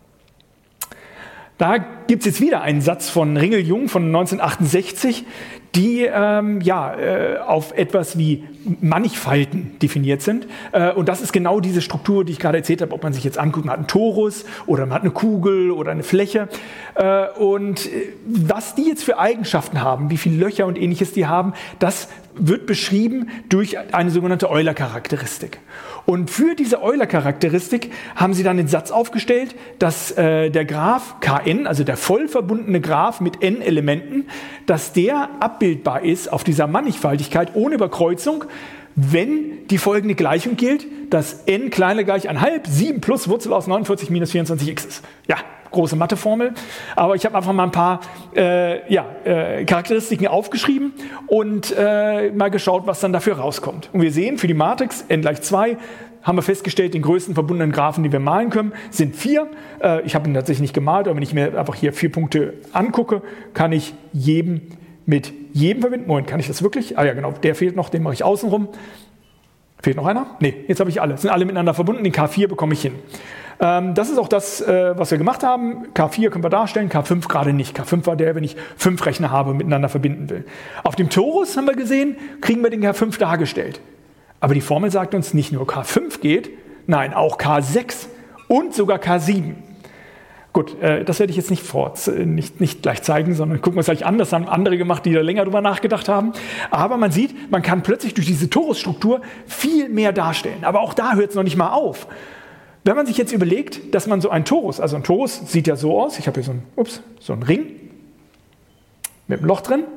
Da gibt es jetzt wieder einen Satz von Ringel-Jung von 1968, die auf etwas wie Mannigfalten definiert sind. Und das ist genau diese Struktur, die ich gerade erzählt habe, ob man sich jetzt anguckt, man hat einen Torus oder man hat eine Kugel oder eine Fläche. Und was die jetzt für Eigenschaften haben, wie viele Löcher und Ähnliches die haben, das wird beschrieben durch eine sogenannte Euler-Charakteristik. Und für diese Euler-Charakteristik haben sie dann den Satz aufgestellt, dass der Graph Kn, also der voll verbundene Graph mit n Elementen, dass der abbildbar ist auf dieser Mannigfaltigkeit ohne Überkreuzung, wenn die folgende Gleichung gilt, dass n kleiner gleich 1/2, 7 plus Wurzel aus 49 minus 24x ist. Ja, große Matheformel, aber ich habe einfach mal ein paar Charakteristiken aufgeschrieben und mal geschaut, was dann dafür rauskommt. Und wir sehen, für die Matrix n gleich 2 haben wir festgestellt, den größten verbundenen Graphen, die wir malen können, sind 4. Ich habe ihn tatsächlich nicht gemalt, aber wenn ich mir einfach hier 4 Punkte angucke, kann ich mit jedem verbinden. Moment, kann ich das wirklich? Ah ja, genau, der fehlt noch, den mache ich außenrum. Fehlt noch einer? Nee, jetzt habe ich alle. Sind alle miteinander verbunden, den K4 bekomme ich hin. Das ist auch das, was wir gemacht haben. K4 können wir darstellen, K5 gerade nicht. K5 war der, wenn ich 5 Rechner habe und miteinander verbinden will. Auf dem Torus haben wir gesehen, kriegen wir den K5 dargestellt. Aber die Formel sagt uns, nicht nur K5 geht, nein, auch K6 und sogar K7. Gut, das werde ich jetzt nicht gleich zeigen, sondern gucken wir es gleich an. Das haben andere gemacht, die da länger drüber nachgedacht haben. Aber man sieht, man kann plötzlich durch diese Torusstruktur viel mehr darstellen. Aber auch da hört es noch nicht mal auf. Wenn man sich jetzt überlegt, dass man so ein Torus, also ein Torus sieht ja so aus, ich habe hier so einen Ring mit einem Loch drin.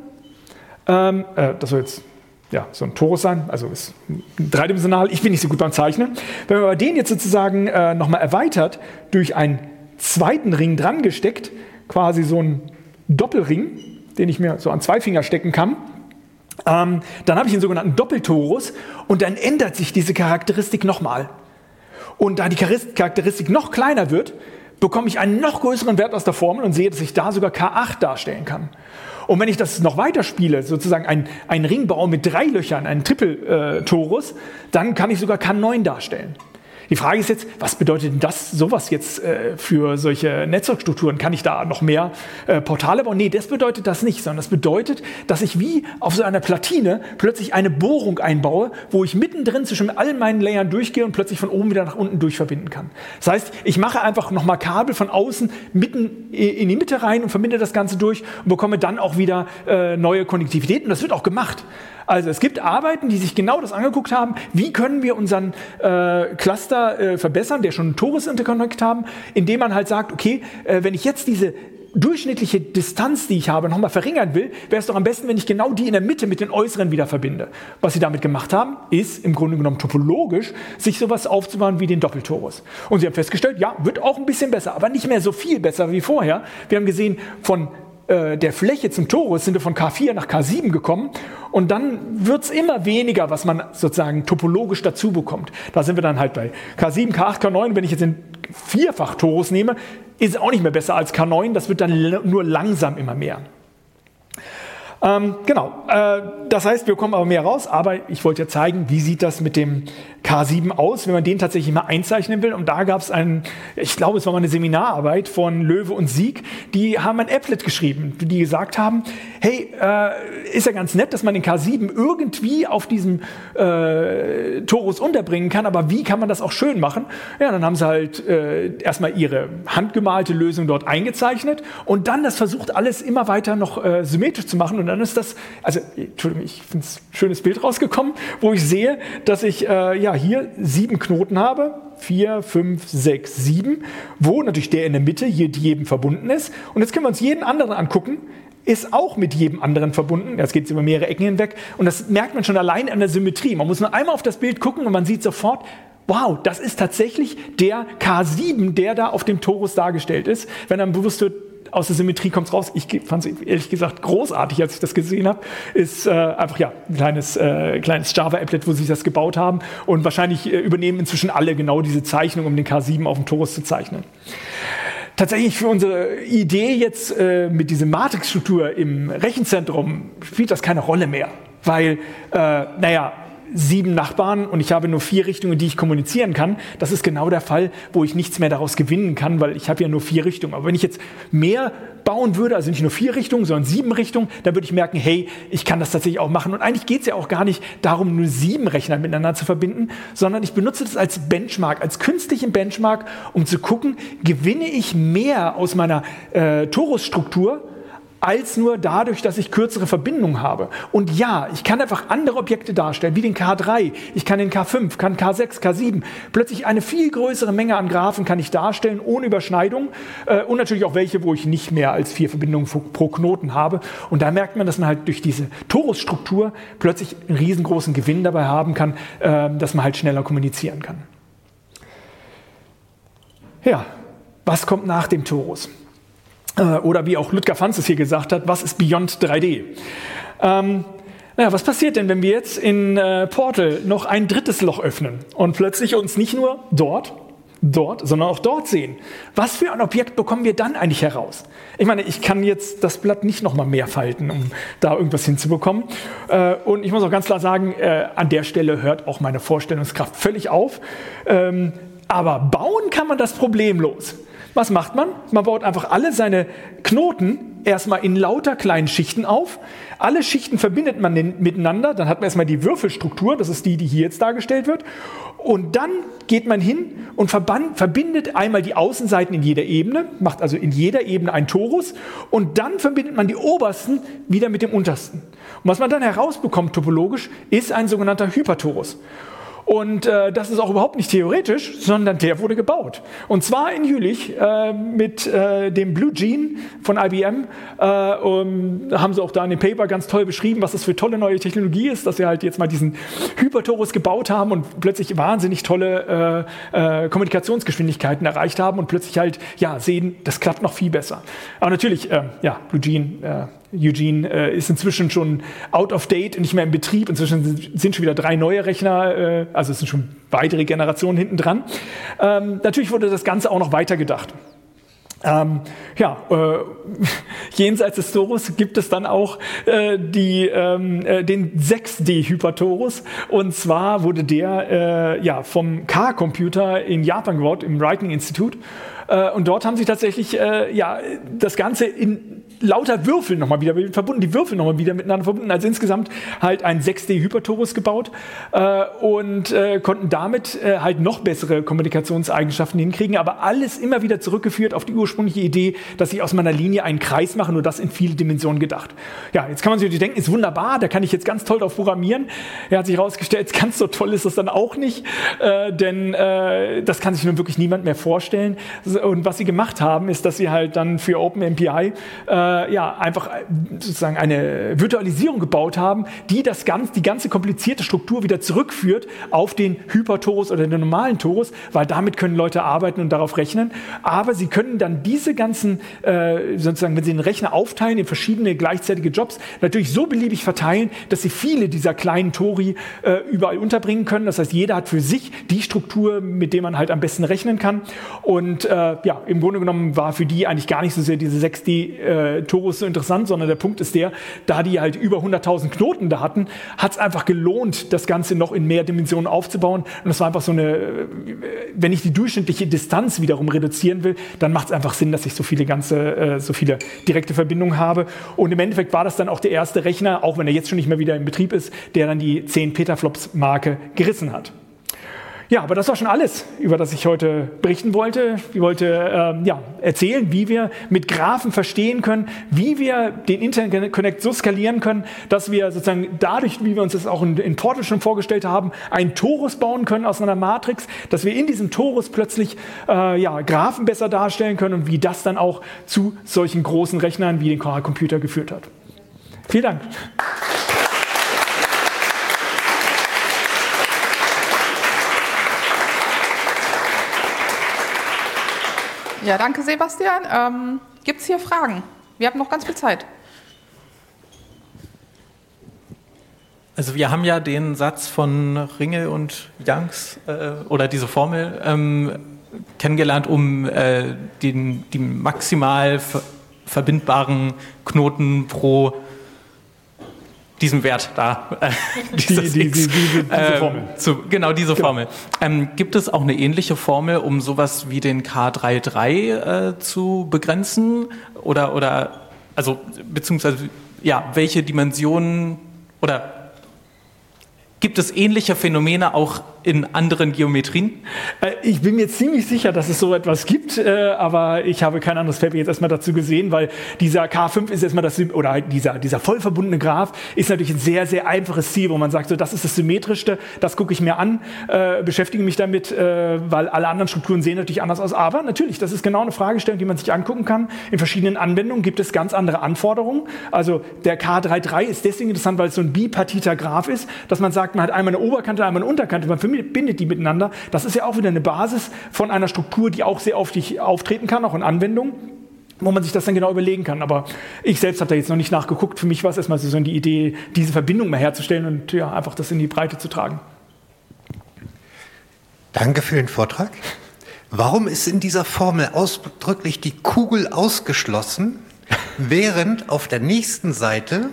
Das soll jetzt so ein Torus sein, also ist dreidimensional. Ich bin nicht so gut beim Zeichnen. Wenn man aber den jetzt sozusagen nochmal erweitert durch einen zweiten Ring dran gesteckt, quasi so ein Doppelring, den ich mir so an 2 Finger stecken kann, dann habe ich einen sogenannten Doppeltorus und dann ändert sich diese Charakteristik nochmal. Und da die Charakteristik noch kleiner wird, bekomme ich einen noch größeren Wert aus der Formel und sehe, dass ich da sogar K8 darstellen kann. Und wenn ich das noch weiter spiele, sozusagen einen Ring baue mit 3 Löchern, einen Triple-Torus, dann kann ich sogar K9 darstellen. Die Frage ist jetzt, was bedeutet denn sowas jetzt für solche Netzwerkstrukturen? Kann ich da noch mehr Portale bauen? Nee, das bedeutet das nicht, sondern das bedeutet, dass ich wie auf so einer Platine plötzlich eine Bohrung einbaue, wo ich mittendrin zwischen all meinen Layern durchgehe und plötzlich von oben wieder nach unten durchverbinden kann. Das heißt, ich mache einfach nochmal Kabel von außen mitten in die Mitte rein und verbinde das Ganze durch und bekomme dann auch wieder neue Konnektivität. Und das wird auch gemacht. Also es gibt Arbeiten, die sich genau das angeguckt haben, wie können wir unseren Cluster verbessern, der schon einen Torus-Interconnect haben, indem man halt sagt, okay, wenn ich jetzt diese durchschnittliche Distanz, die ich habe, nochmal verringern will, wäre es doch am besten, wenn ich genau die in der Mitte mit den äußeren wieder verbinde. Was sie damit gemacht haben, ist im Grunde genommen topologisch, sich sowas aufzubauen wie den Doppeltorus. Und sie haben festgestellt, ja, wird auch ein bisschen besser, aber nicht mehr so viel besser wie vorher. Wir haben gesehen, von der Fläche zum Torus sind wir von K4 nach K7 gekommen und dann wird es immer weniger, was man sozusagen topologisch dazu bekommt. Da sind wir dann halt bei K7, K8, K9. Wenn ich jetzt den Vierfach-Torus nehme, ist es auch nicht mehr besser als K9. Das wird dann nur langsam immer mehr. Das heißt, wir kommen aber mehr raus, aber ich wollte ja zeigen, wie sieht das mit dem K7 aus, wenn man den tatsächlich mal einzeichnen will. Und da gab es ich glaube, es war mal eine Seminararbeit von Löwe und Sieg, die haben ein Applet geschrieben, die gesagt haben, hey, ist ja ganz nett, dass man den K7 irgendwie auf diesem Torus unterbringen kann, aber wie kann man das auch schön machen? Ja, dann haben sie halt erstmal ihre handgemalte Lösung dort eingezeichnet und dann das versucht, alles immer weiter noch symmetrisch zu machen. Und dann ist das, Entschuldigung, ich finde es ein schönes Bild rausgekommen, wo ich sehe, dass ich hier 7 Knoten habe, 4, 5, 6, 7, wo natürlich der in der Mitte hier mit jedem verbunden ist. Und jetzt können wir uns jeden anderen angucken, ist auch mit jedem anderen verbunden. Jetzt geht es über mehrere Ecken hinweg. Und das merkt man schon allein an der Symmetrie. Man muss nur einmal auf das Bild gucken und man sieht sofort, wow, das ist tatsächlich der K7, der da auf dem Torus dargestellt ist. Wenn dann bewusst wird, aus der Symmetrie kommt es raus. Ich fand es ehrlich gesagt großartig, als ich das gesehen habe. Ist einfach ein kleines Java-Applet, wo sie das gebaut haben. Und wahrscheinlich übernehmen inzwischen alle genau diese Zeichnung, um den K7 auf dem Torus zu zeichnen. Tatsächlich für unsere Idee jetzt mit dieser Matrixstruktur im Rechenzentrum spielt das keine Rolle mehr. Weil, 7 Nachbarn und ich habe nur 4 Richtungen, die ich kommunizieren kann. Das ist genau der Fall, wo ich nichts mehr daraus gewinnen kann, weil ich habe ja nur 4 Richtungen. Aber wenn ich jetzt mehr bauen würde, also nicht nur 4 Richtungen, sondern 7 Richtungen, dann würde ich merken, hey, ich kann das tatsächlich auch machen. Und eigentlich geht es ja auch gar nicht darum, nur 7 Rechner miteinander zu verbinden, sondern ich benutze das als Benchmark, als künstlichen Benchmark, um zu gucken, gewinne ich mehr aus meiner Torus-Struktur, als nur dadurch, dass ich kürzere Verbindungen habe. Und ja, ich kann einfach andere Objekte darstellen, wie den K3, ich kann den K5, kann K6, K7. Plötzlich eine viel größere Menge an Graphen kann ich darstellen, ohne Überschneidung. Und natürlich auch welche, wo ich nicht mehr als 4 Verbindungen pro Knoten habe. Und da merkt man, dass man halt durch diese Torus-Struktur plötzlich einen riesengroßen Gewinn dabei haben kann, dass man halt schneller kommunizieren kann. Ja, was kommt nach dem Torus? Oder wie auch Ludger Fanz es hier gesagt hat, was ist Beyond 3D? Was passiert denn, wenn wir jetzt in Portal noch ein drittes Loch öffnen und plötzlich uns nicht nur dort, sondern auch dort sehen? Was für ein Objekt bekommen wir dann eigentlich heraus? Ich meine, ich kann jetzt das Blatt nicht noch mal mehr falten, um da irgendwas hinzubekommen. Und ich muss auch ganz klar sagen, an der Stelle hört auch meine Vorstellungskraft völlig auf. Aber bauen kann man das problemlos. Was macht man? Man baut einfach alle seine Knoten erstmal in lauter kleinen Schichten auf. Alle Schichten verbindet man miteinander. Dann hat man erstmal die Würfelstruktur, das ist die hier jetzt dargestellt wird. Und dann geht man hin und verbindet einmal die Außenseiten in jeder Ebene, macht also in jeder Ebene einen Torus. Und dann verbindet man die obersten wieder mit dem untersten. Und was man dann herausbekommt topologisch, ist ein sogenannter Hypertorus. Und das ist auch überhaupt nicht theoretisch, sondern der wurde gebaut. Und zwar in Jülich mit dem Blue Gene von IBM. Haben sie auch da in dem Paper ganz toll beschrieben, was das für tolle neue Technologie ist, dass sie halt jetzt mal diesen Hypertorus gebaut haben und plötzlich wahnsinnig tolle Kommunikationsgeschwindigkeiten erreicht haben und plötzlich halt sehen, das klappt noch viel besser. Aber natürlich, Blue Gene, Eugene ist inzwischen schon out of date, nicht mehr in Betrieb. Inzwischen sind schon wieder 3 neue Rechner, also es sind schon weitere Generationen hinten dran. Natürlich wurde das Ganze auch noch weitergedacht. Jenseits des Torus gibt es dann auch den 6D-Hypertorus. Und zwar wurde der vom K-Computer in Japan gebaut, im Writing Institute. Und dort haben sie tatsächlich das Ganze in lauter Würfel nochmal wieder verbunden, die Würfel nochmal wieder miteinander verbunden, also insgesamt halt einen 6D-Hypertorus gebaut und konnten damit halt noch bessere Kommunikationseigenschaften hinkriegen, aber alles immer wieder zurückgeführt auf die ursprüngliche Idee, dass ich aus meiner Linie einen Kreis mache, nur das in viele Dimensionen gedacht. Ja, jetzt kann man sich natürlich denken, ist wunderbar, da kann ich jetzt ganz toll drauf programmieren. Er hat sich herausgestellt, ganz so toll ist das dann auch nicht, denn das kann sich nun wirklich niemand mehr vorstellen. Und was sie gemacht haben, ist, dass sie halt dann für OpenMPI einfach sozusagen eine Virtualisierung gebaut haben, die die ganze komplizierte Struktur wieder zurückführt auf den Hypertorus oder den normalen Torus, weil damit können Leute arbeiten und darauf rechnen. Aber sie können dann diese ganzen, sozusagen, wenn sie den Rechner aufteilen in verschiedene gleichzeitige Jobs, natürlich so beliebig verteilen, dass sie viele dieser kleinen Tori überall unterbringen können. Das heißt, jeder hat für sich die Struktur, mit der man halt am besten rechnen kann. Und im Grunde genommen war für die eigentlich gar nicht so sehr diese 6D Torus so interessant, sondern der Punkt ist der, da die halt über 100.000 Knoten da hatten, hat es einfach gelohnt, das Ganze noch in mehr Dimensionen aufzubauen. Und das war einfach so wenn ich die durchschnittliche Distanz wiederum reduzieren will, dann macht es einfach Sinn, dass ich so viele direkte Verbindungen habe. Und im Endeffekt war das dann auch der erste Rechner, auch wenn er jetzt schon nicht mehr wieder in Betrieb ist, der dann die 10 Petaflops-Marke gerissen hat. Ja, aber das war schon alles, über das ich heute berichten wollte. Ich wollte erzählen, wie wir mit Graphen verstehen können, wie wir den Internet Connect so skalieren können, dass wir sozusagen dadurch, wie wir uns das auch in Portal schon vorgestellt haben, einen Torus bauen können aus einer Matrix, dass wir in diesem Torus plötzlich Graphen besser darstellen können und wie das dann auch zu solchen großen Rechnern wie den Computer geführt hat. Vielen Dank. Ja, danke Sebastian. Gibt es hier Fragen? Wir haben noch ganz viel Zeit. Also wir haben ja den Satz von Ringel und Youngs oder diese Formel kennengelernt, um die maximal verbindbaren Knoten pro diesem Wert da, diese Formel. Diese Formel. Gibt es auch eine ähnliche Formel, um sowas wie den K33 zu begrenzen? Beziehungsweise, welche Dimensionen oder gibt es ähnliche Phänomene auch in anderen Geometrien? Ich bin mir ziemlich sicher, dass es so etwas gibt, aber ich habe kein anderes Paper jetzt erstmal dazu gesehen, weil dieser K5 ist erstmal dieser voll verbundene Graph ist natürlich ein sehr, sehr einfaches Ziel, wo man sagt, so, das ist das Symmetrischste, das gucke ich mir an, beschäftige mich damit, weil alle anderen Strukturen sehen natürlich anders aus. Aber natürlich, das ist genau eine Fragestellung, die man sich angucken kann. In verschiedenen Anwendungen gibt es ganz andere Anforderungen. Also der K33 ist deswegen interessant, weil es so ein bipartiter Graph ist, dass man sagt, man hat einmal eine Oberkante, einmal eine Unterkante, man verbindet die miteinander. Das ist ja auch wieder eine Basis von einer Struktur, die auch sehr oft auftreten kann, auch in Anwendungen, wo man sich das dann genau überlegen kann. Aber ich selbst habe da jetzt noch nicht nachgeguckt. Für mich war es erstmal so die Idee, diese Verbindung mal herzustellen und einfach das in die Breite zu tragen. Danke für den Vortrag. Warum ist in dieser Formel ausdrücklich die Kugel ausgeschlossen, während auf der nächsten Seite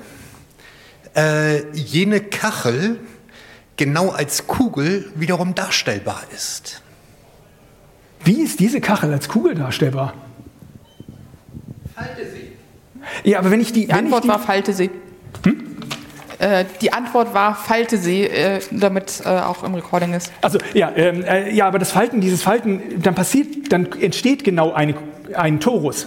jene Kachel genau als Kugel wiederum darstellbar ist? Wie ist diese Kachel als Kugel darstellbar? Falte sie. Ja, aber wenn ich die... Die Antwort war, falte sie. Die Antwort war, falte sie, damit auch im Recording ist. Also, ja, aber das Falten, dieses Falten, dann entsteht genau ein Torus.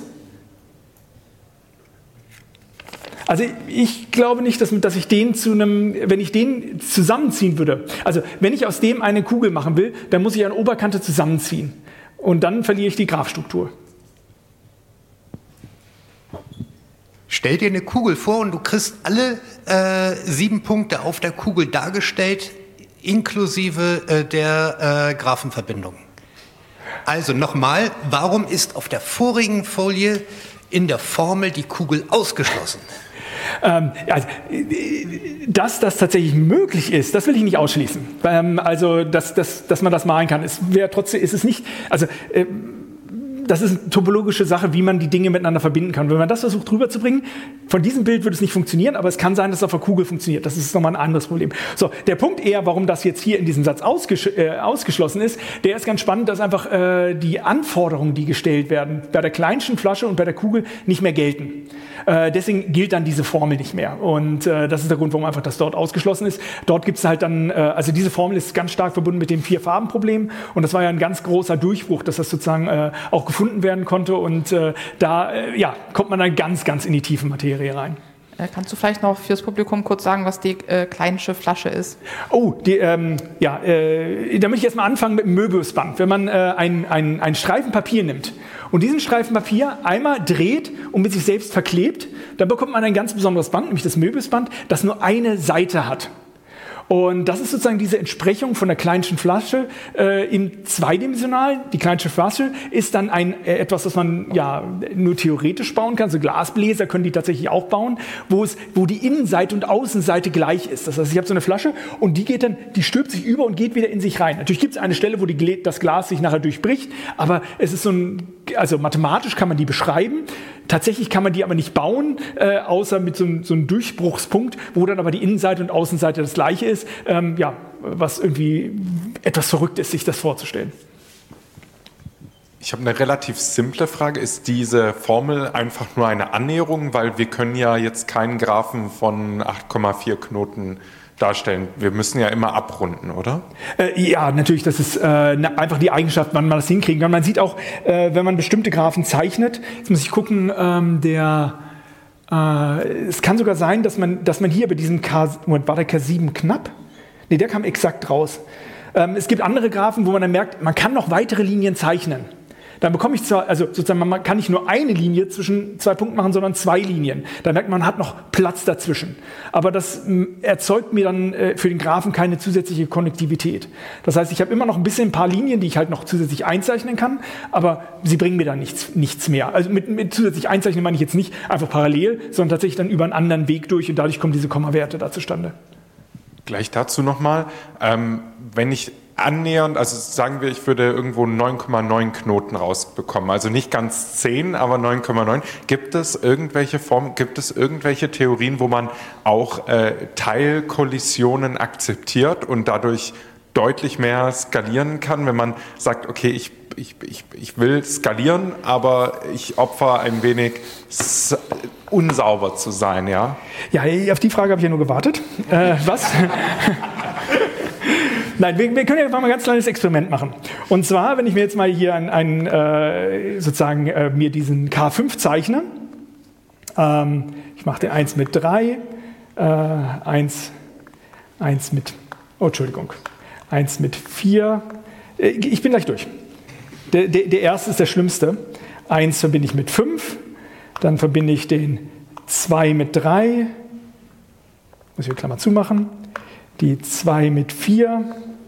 Also ich glaube nicht, dass ich den wenn ich den zusammenziehen würde, also wenn ich aus dem eine Kugel machen will, dann muss ich eine Oberkante zusammenziehen. Und dann verliere ich die Graphstruktur. Stell dir eine Kugel vor und du kriegst alle 7 Punkte auf der Kugel dargestellt, inklusive der Graphenverbindung. Also nochmal, warum ist auf der vorigen Folie in der Formel die Kugel ausgeschlossen? Also, dass das tatsächlich möglich ist, das will ich nicht ausschließen. Also, dass man das malen kann. Ist es nicht, also das ist eine topologische Sache, wie man die Dinge miteinander verbinden kann. Wenn man das versucht rüberzubringen, von diesem Bild würde es nicht funktionieren, aber es kann sein, dass es auf der Kugel funktioniert. Das ist nochmal ein anderes Problem. So, der Punkt eher, warum das jetzt hier in diesem Satz ausgeschlossen ist, der ist ganz spannend, dass einfach die Anforderungen, die gestellt werden, bei der kleinsten Flasche und bei der Kugel nicht mehr gelten. Deswegen gilt dann diese Formel nicht mehr. Und das ist der Grund, warum einfach das dort ausgeschlossen ist. Dort gibt es halt dann, also diese Formel ist ganz stark verbunden mit dem 4-Farben-Problem. Und das war ja ein ganz großer Durchbruch, dass das sozusagen auch gefunden werden konnte. Und da kommt man dann ganz, ganz in die tiefe Materie rein. Kannst du vielleicht noch fürs Publikum kurz sagen, was die kleinste Flasche ist? Oh, da möchte ich erstmal anfangen mit dem Möbiusband. Wenn man einen Streifen Papier nimmt und diesen Streifen Papier einmal dreht und mit sich selbst verklebt, dann bekommt man ein ganz besonderes Band, nämlich das Möbiusband, das nur eine Seite hat. Und das ist sozusagen diese Entsprechung von der kleinsten Flasche im Zweidimensionalen. Die kleinste Flasche ist dann etwas, das man nur theoretisch bauen kann. So Glasbläser können die tatsächlich auch bauen, wo die Innenseite und Außenseite gleich ist. Das heißt, ich habe so eine Flasche und die stülpt sich über und geht wieder in sich rein. Natürlich gibt es eine Stelle, wo das Glas sich nachher durchbricht, aber es ist also mathematisch kann man die beschreiben. Tatsächlich kann man die aber nicht bauen, außer mit so einem Durchbruchspunkt, wo dann aber die Innenseite und Außenseite das gleiche ist. Was irgendwie etwas verrückt ist, sich das vorzustellen. Ich habe eine relativ simple Frage. Ist diese Formel einfach nur eine Annäherung? Weil wir können ja jetzt keinen Graphen von 8,4 Knoten darstellen. Wir müssen ja immer abrunden, oder? Ja, natürlich. Das ist einfach die Eigenschaft, wann man das hinkriegen kann. Man sieht auch, wenn man bestimmte Graphen zeichnet, jetzt muss ich gucken, es kann sogar sein, dass man hier bei diesem war der K7 knapp? Nee, der kam exakt raus. Es gibt andere Graphen, wo man dann merkt, man kann noch weitere Linien zeichnen. Dann bekomme ich zwar, also sozusagen, man kann nicht nur eine Linie zwischen 2 Punkten machen, sondern 2 Linien. Da merkt man hat noch Platz dazwischen. Aber das erzeugt mir dann für den Graphen keine zusätzliche Konnektivität. Das heißt, ich habe immer noch ein paar Linien, die ich halt noch zusätzlich einzeichnen kann, aber sie bringen mir dann nichts mehr. Also mit zusätzlich einzeichnen meine ich jetzt nicht einfach parallel, sondern tatsächlich dann über einen anderen Weg durch und dadurch kommen diese Kommawerte da zustande. Gleich dazu nochmal, wenn ich annähernd, also sagen wir, ich würde irgendwo 9,9 Knoten rausbekommen, also nicht ganz 10, aber 9,9. Gibt es irgendwelche Theorien, wo man auch Teilkollisionen akzeptiert und dadurch deutlich mehr skalieren kann, wenn man sagt, okay, ich will skalieren, aber ich opfere ein wenig unsauber zu sein, ja? Ja, auf die Frage habe ich ja nur gewartet. Was? Nein, wir können ja mal ein ganz kleines Experiment machen. Und zwar, wenn ich mir jetzt mal hier mir diesen K5 zeichne. Ich mache den 1 mit 3, 1 mit 4. Ich bin gleich durch. Der erste ist der schlimmste. 1 verbinde ich mit 5, dann verbinde ich den 2 mit 3, muss ich die Klammer zumachen, die 2 mit 4.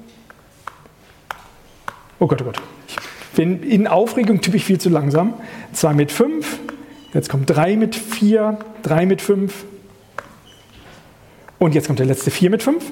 Oh Gott, ich bin in Aufregung, tippe ich viel zu langsam. 2 mit 5, jetzt kommt 3 mit 4, 3 mit 5 und jetzt kommt der letzte 4 mit 5.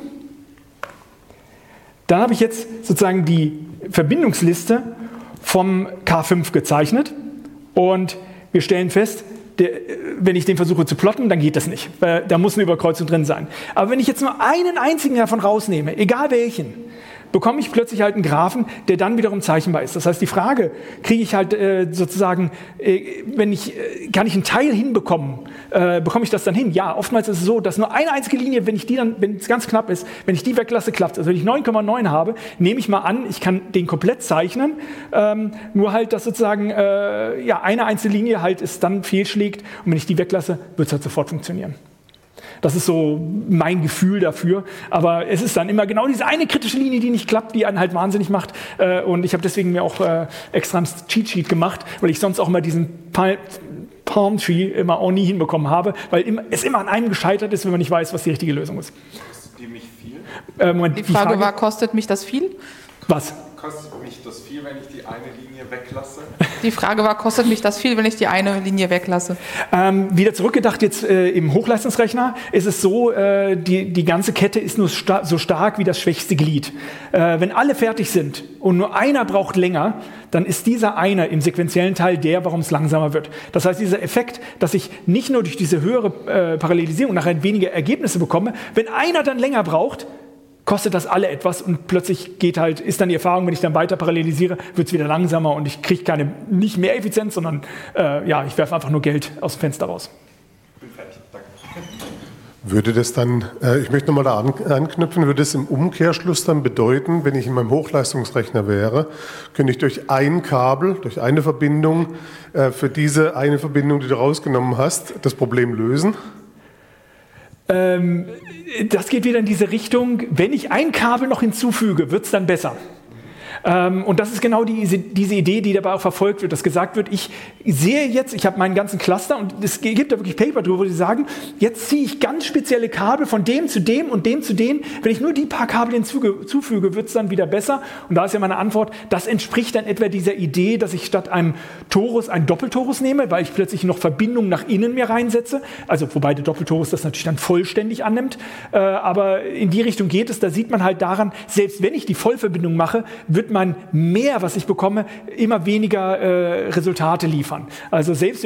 Dann habe ich jetzt sozusagen die Verbindungsliste vom K5 gezeichnet und wir stellen fest, wenn ich den versuche zu plotten, dann geht das nicht. Da muss eine Überkreuzung drin sein. Aber wenn ich jetzt nur einen einzigen davon rausnehme, egal welchen, bekomme ich plötzlich halt einen Graphen, der dann wiederum zeichenbar ist. Das heißt, die Frage, kriege ich halt sozusagen, kann ich einen Teil hinbekommen, bekomme ich das dann hin? Ja, oftmals ist es so, dass nur eine einzige Linie, wenn es ganz knapp ist, wenn ich die weglasse, klappt es. Also wenn ich 9,9 habe, nehme ich mal an, ich kann den komplett zeichnen, nur halt, dass sozusagen eine einzelne Linie halt es dann fehlschlägt und wenn ich die weglasse, wird es halt sofort funktionieren. Das ist so mein Gefühl dafür. Aber es ist dann immer genau diese eine kritische Linie, die nicht klappt, die einen halt wahnsinnig macht. Und ich habe deswegen mir auch extra ein Cheat-Sheet gemacht, weil ich sonst auch immer diesen Palm Tree immer auch nie hinbekommen habe, weil es immer an einem gescheitert ist, wenn man nicht weiß, was die richtige Lösung ist. Kostet die mich viel? Moment, die Frage war, kostet mich das viel? Was? Kostet mich das viel, wenn ich die eine Linie weglasse? Die Frage war, kostet mich das viel, wenn ich die eine Linie weglasse? Wieder zurückgedacht jetzt im Hochleistungsrechner ist es so, die ganze Kette ist nur so stark wie das schwächste Glied. Wenn alle fertig sind und nur einer braucht länger, dann ist dieser eine im sequentiellen Teil der, warum es langsamer wird. Das heißt, dieser Effekt, dass ich nicht nur durch diese höhere Parallelisierung nachher weniger Ergebnisse bekomme, wenn einer dann länger braucht, kostet das alle etwas und plötzlich ist dann die Erfahrung, wenn ich dann weiter parallelisiere, wird es wieder langsamer und ich kriege nicht mehr Effizienz, sondern ich werfe einfach nur Geld aus dem Fenster raus. Bin fertig, danke. Würde das dann, ich möchte nochmal da anknüpfen, würde es im Umkehrschluss dann bedeuten, wenn ich in meinem Hochleistungsrechner wäre, könnte ich durch ein Kabel, durch eine Verbindung, für diese eine Verbindung, die du rausgenommen hast, das Problem lösen? Das geht wieder in diese Richtung, wenn ich ein Kabel noch hinzufüge, wird es dann besser. Und das ist genau diese Idee, die dabei auch verfolgt wird, dass gesagt wird, ich sehe jetzt, ich habe meinen ganzen Cluster und es gibt da wirklich Paper drüber, wo sie sagen, jetzt ziehe ich ganz spezielle Kabel von dem zu dem und dem zu dem. Wenn ich nur die paar Kabel hinzufüge, wird es dann wieder besser. Und da ist ja meine Antwort, das entspricht dann etwa dieser Idee, dass ich statt einem Torus einen Doppeltorus nehme, weil ich plötzlich noch Verbindungen nach innen mir reinsetze. Also wobei der Doppeltorus das natürlich dann vollständig annimmt. Aber in die Richtung geht es. Da sieht man halt daran, selbst wenn ich die Vollverbindung mache, wird man mehr, was ich bekomme, immer weniger Resultate liefern. Also selbst wenn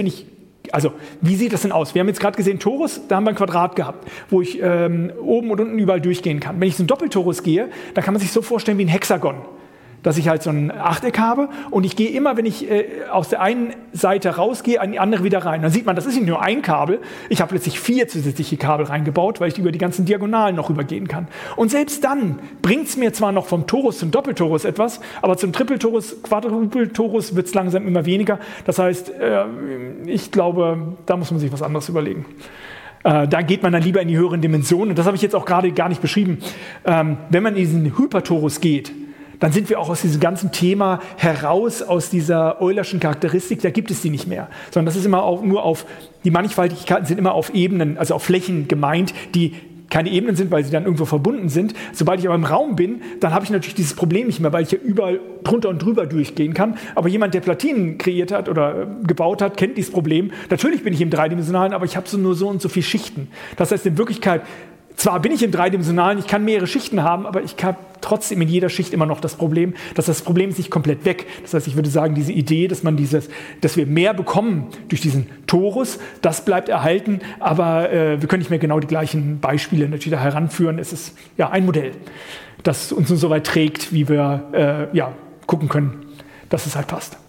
wie sieht das denn aus? Wir haben jetzt gerade gesehen, Torus, da haben wir ein Quadrat gehabt, wo ich oben und unten überall durchgehen kann. Wenn ich so einen Doppeltorus gehe, dann kann man sich so vorstellen wie ein Hexagon. Dass ich halt so ein Achteck habe und ich gehe immer, wenn ich aus der einen Seite rausgehe, an die andere wieder rein. Dann sieht man, das ist nicht nur ein Kabel, ich habe plötzlich 4 zusätzliche Kabel reingebaut, weil ich über die ganzen Diagonalen noch rübergehen kann. Und selbst dann bringt es mir zwar noch vom Torus zum Doppeltorus etwas, aber zum Trippeltorus, Quadrupeltorus wird es langsam immer weniger. Das heißt, ich glaube, da muss man sich was anderes überlegen. Da geht man dann lieber in die höheren Dimensionen. Und das habe ich jetzt auch gerade gar nicht beschrieben. Wenn man in diesen Hypertorus geht, dann sind wir auch aus diesem ganzen Thema heraus, aus dieser Eulerschen Charakteristik, da gibt es die nicht mehr. Sondern das ist immer die Mannigfaltigkeiten sind immer auf Ebenen, also auf Flächen gemeint, die keine Ebenen sind, weil sie dann irgendwo verbunden sind. Sobald ich aber im Raum bin, dann habe ich natürlich dieses Problem nicht mehr, weil ich ja überall drunter und drüber durchgehen kann. Aber jemand, der Platinen kreiert hat oder gebaut hat, kennt dieses Problem. Natürlich bin ich im Dreidimensionalen, aber ich habe nur so und so viele Schichten. Das heißt in Wirklichkeit, zwar bin ich im Dreidimensionalen, ich kann mehrere Schichten haben, aber ich habe trotzdem in jeder Schicht immer noch das Problem, dass das Problem ist nicht komplett weg. Das heißt, ich würde sagen, diese Idee, dass wir mehr bekommen durch diesen Torus, das bleibt erhalten, aber wir können nicht mehr genau die gleichen Beispiele natürlich da heranführen. Es ist ja ein Modell, das uns nur so weit trägt, wie wir gucken können, dass es halt passt.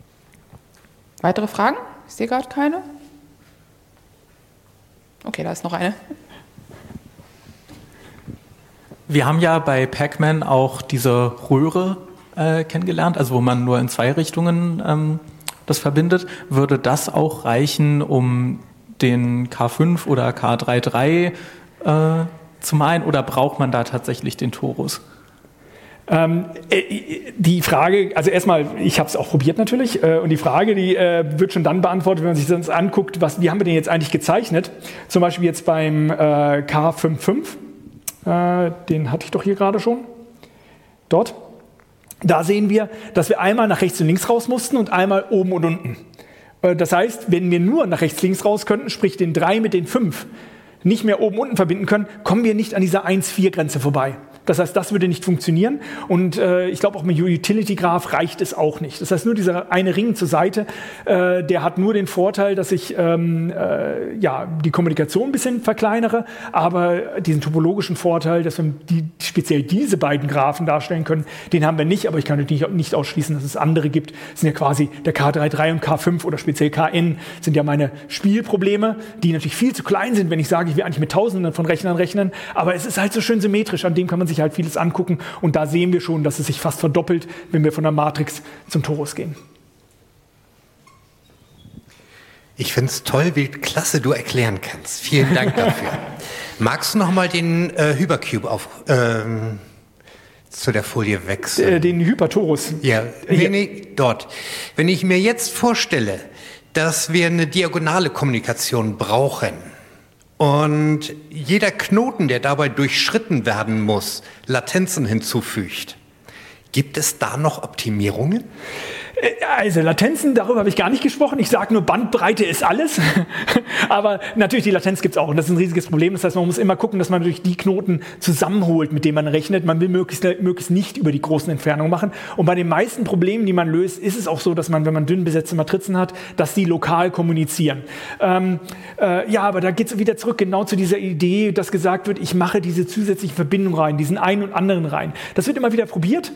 Weitere Fragen? Ich sehe gerade keine. Okay, da ist noch eine. Wir haben ja bei Pac-Man auch diese Röhre kennengelernt, also wo man nur in 2 Richtungen das verbindet. Würde das auch reichen, um den K5 oder K33 zu malen, oder braucht man da tatsächlich den Torus? Die Frage, also erstmal, ich habe es auch probiert natürlich, und die Frage, die wird schon dann beantwortet, wenn man sich sonst anguckt, wie haben wir den jetzt eigentlich gezeichnet? Zum Beispiel jetzt beim K55. Den hatte ich doch hier gerade schon. Dort. Da sehen wir, dass wir einmal nach rechts und links raus mussten und einmal oben und unten. Das heißt, wenn wir nur nach rechts und links raus könnten, sprich den 3 mit den 5, nicht mehr oben und unten verbinden können, kommen wir nicht an dieser 1-4-Grenze vorbei. Das heißt, das würde nicht funktionieren und ich glaube auch mit Utility Graph reicht es auch nicht. Das heißt, nur dieser eine Ring zur Seite, der hat nur den Vorteil, dass ich die Kommunikation ein bisschen verkleinere, aber diesen topologischen Vorteil, dass wir speziell diese beiden Graphen darstellen können, den haben wir nicht, aber ich kann natürlich nicht ausschließen, dass es andere gibt. Das sind ja quasi der K33 und K5 oder speziell KN sind ja meine Spielprobleme, die natürlich viel zu klein sind, wenn ich sage, ich will eigentlich mit Tausenden von Rechnern rechnen, aber es ist halt so schön symmetrisch, an dem kann man sich halt vieles angucken und da sehen wir schon, dass es sich fast verdoppelt, wenn wir von der Matrix zum Torus gehen. Ich finde es toll, wie klasse du erklären kannst. Vielen Dank dafür. Magst du noch mal den Hypercube zu der Folie wechseln? Den Hypertorus. Ja, nee, dort. Wenn ich mir jetzt vorstelle, dass wir eine diagonale Kommunikation brauchen und jeder Knoten, der dabei durchschritten werden muss, Latenzen hinzufügt, gibt es da noch Optimierungen? Also Latenzen, darüber habe ich gar nicht gesprochen. Ich sage nur, Bandbreite ist alles. Aber natürlich, die Latenz gibt es auch. Und das ist ein riesiges Problem. Das heißt, man muss immer gucken, dass man natürlich die Knoten zusammenholt, mit denen man rechnet. Man will möglichst nicht über die großen Entfernungen machen. Und bei den meisten Problemen, die man löst, ist es auch so, dass man, wenn man dünn besetzte Matrizen hat, dass die lokal kommunizieren. Aber da geht es wieder zurück genau zu dieser Idee, dass gesagt wird, ich mache diese zusätzlichen Verbindungen rein, diesen einen und anderen rein. Das wird immer wieder probiert.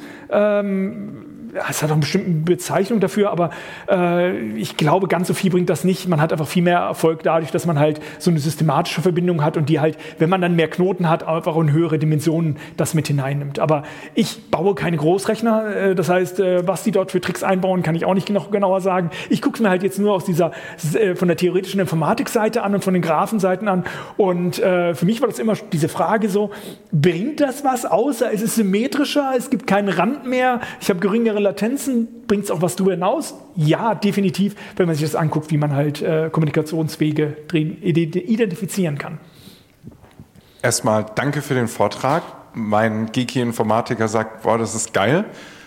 Es hat auch eine bestimmte Bezeichnung dafür, aber ich glaube, ganz so viel bringt das nicht. Man hat einfach viel mehr Erfolg dadurch, dass man halt so eine systematische Verbindung hat und die halt, wenn man dann mehr Knoten hat, einfach in höhere Dimensionen das mit hineinnimmt. Aber ich baue keine Großrechner, das heißt, was die dort für Tricks einbauen, kann ich auch nicht noch genauer sagen. Ich gucke es mir halt jetzt nur aus dieser, von der theoretischen Informatikseite an und von den Graphenseiten an und für mich war das immer diese Frage so, bringt das was, außer es ist symmetrischer, es gibt keinen Rand mehr, ich habe geringere Latenzen, bringt es auch was darüber hinaus? Ja, definitiv, wenn man sich das anguckt, wie man halt Kommunikationswege identifizieren kann. Erstmal danke für den Vortrag. Mein geeky Informatiker sagt, boah, das ist geil.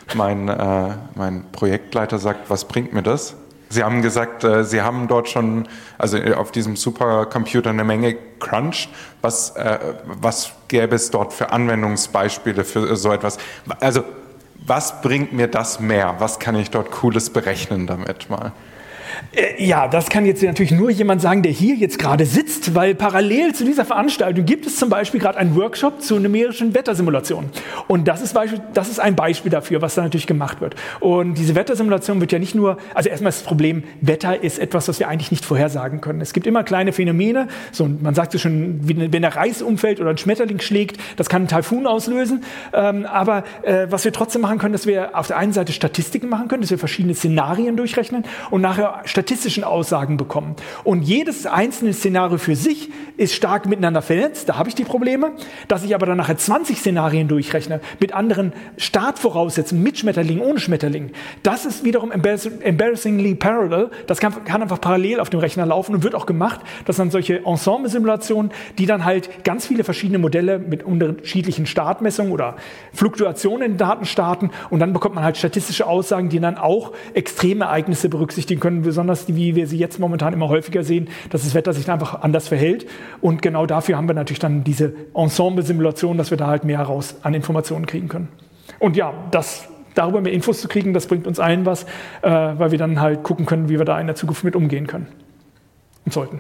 Mein Projektleiter sagt, was bringt mir das? Sie haben gesagt, Sie haben dort schon, also auf diesem Supercomputer eine Menge Crunch. Was gäbe es dort für Anwendungsbeispiele für so etwas? Also was bringt mir das mehr? Was kann ich dort Cooles berechnen damit mal? Ja, das kann jetzt natürlich nur jemand sagen, der hier jetzt gerade sitzt, weil parallel zu dieser Veranstaltung gibt es zum Beispiel gerade einen Workshop zur numerischen Wettersimulation. Und das ist ein Beispiel dafür, was da natürlich gemacht wird. Und diese Wettersimulation wird ja nicht nur, also erstmal ist das Problem, Wetter ist etwas, was wir eigentlich nicht vorhersagen können. Es gibt immer kleine Phänomene, so man sagt so schon, wenn der Reis umfällt oder ein Schmetterling schlägt, das kann einen Taifun auslösen. Aber was wir trotzdem machen können, dass wir auf der einen Seite Statistiken machen können, dass wir verschiedene Szenarien durchrechnen und nachher statistischen Aussagen bekommen. Und jedes einzelne Szenario für sich ist stark miteinander vernetzt. Da habe ich die Probleme. Dass ich aber dann nachher 20 Szenarien durchrechne, mit anderen Startvoraussetzungen, mit Schmetterling, ohne Schmetterling. Das ist wiederum embarrassingly parallel. Das kann einfach parallel auf dem Rechner laufen und wird auch gemacht. Das sind solche Ensemble-Simulationen, die dann halt ganz viele verschiedene Modelle mit unterschiedlichen Startmessungen oder Fluktuationen in den Daten starten. Und dann bekommt man halt statistische Aussagen, die dann auch extreme Ereignisse berücksichtigen können, besonders wie wir sie jetzt momentan immer häufiger sehen, dass das Wetter sich einfach anders verhält. Und genau dafür haben wir natürlich dann diese Ensemble-Simulation, dass wir da halt mehr heraus an Informationen kriegen können. Und ja, darüber mehr Infos zu kriegen, das bringt uns allen was, weil wir dann halt gucken können, wie wir da in der Zukunft mit umgehen können. Und sollten.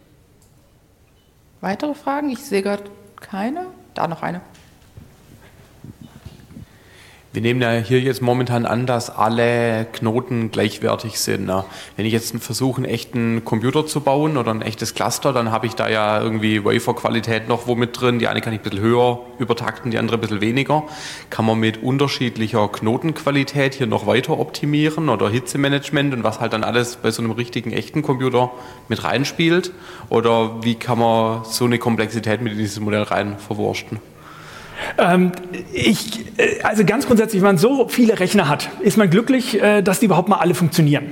Weitere Fragen? Ich sehe gerade keine. Da noch eine. Wir nehmen ja hier jetzt momentan an, dass alle Knoten gleichwertig sind. Wenn ich jetzt versuche, einen echten Computer zu bauen oder ein echtes Cluster, dann habe ich da ja irgendwie Wafer-Qualität noch wo mit drin. Die eine kann ich ein bisschen höher übertakten, die andere ein bisschen weniger. Kann man mit unterschiedlicher Knotenqualität hier noch weiter optimieren oder Hitzemanagement und was halt dann alles bei so einem richtigen, echten Computer mit reinspielt? Oder wie kann man so eine Komplexität mit in dieses Modell rein verwursten? Also ganz grundsätzlich, wenn man so viele Rechner hat, ist man glücklich, dass die überhaupt mal alle funktionieren.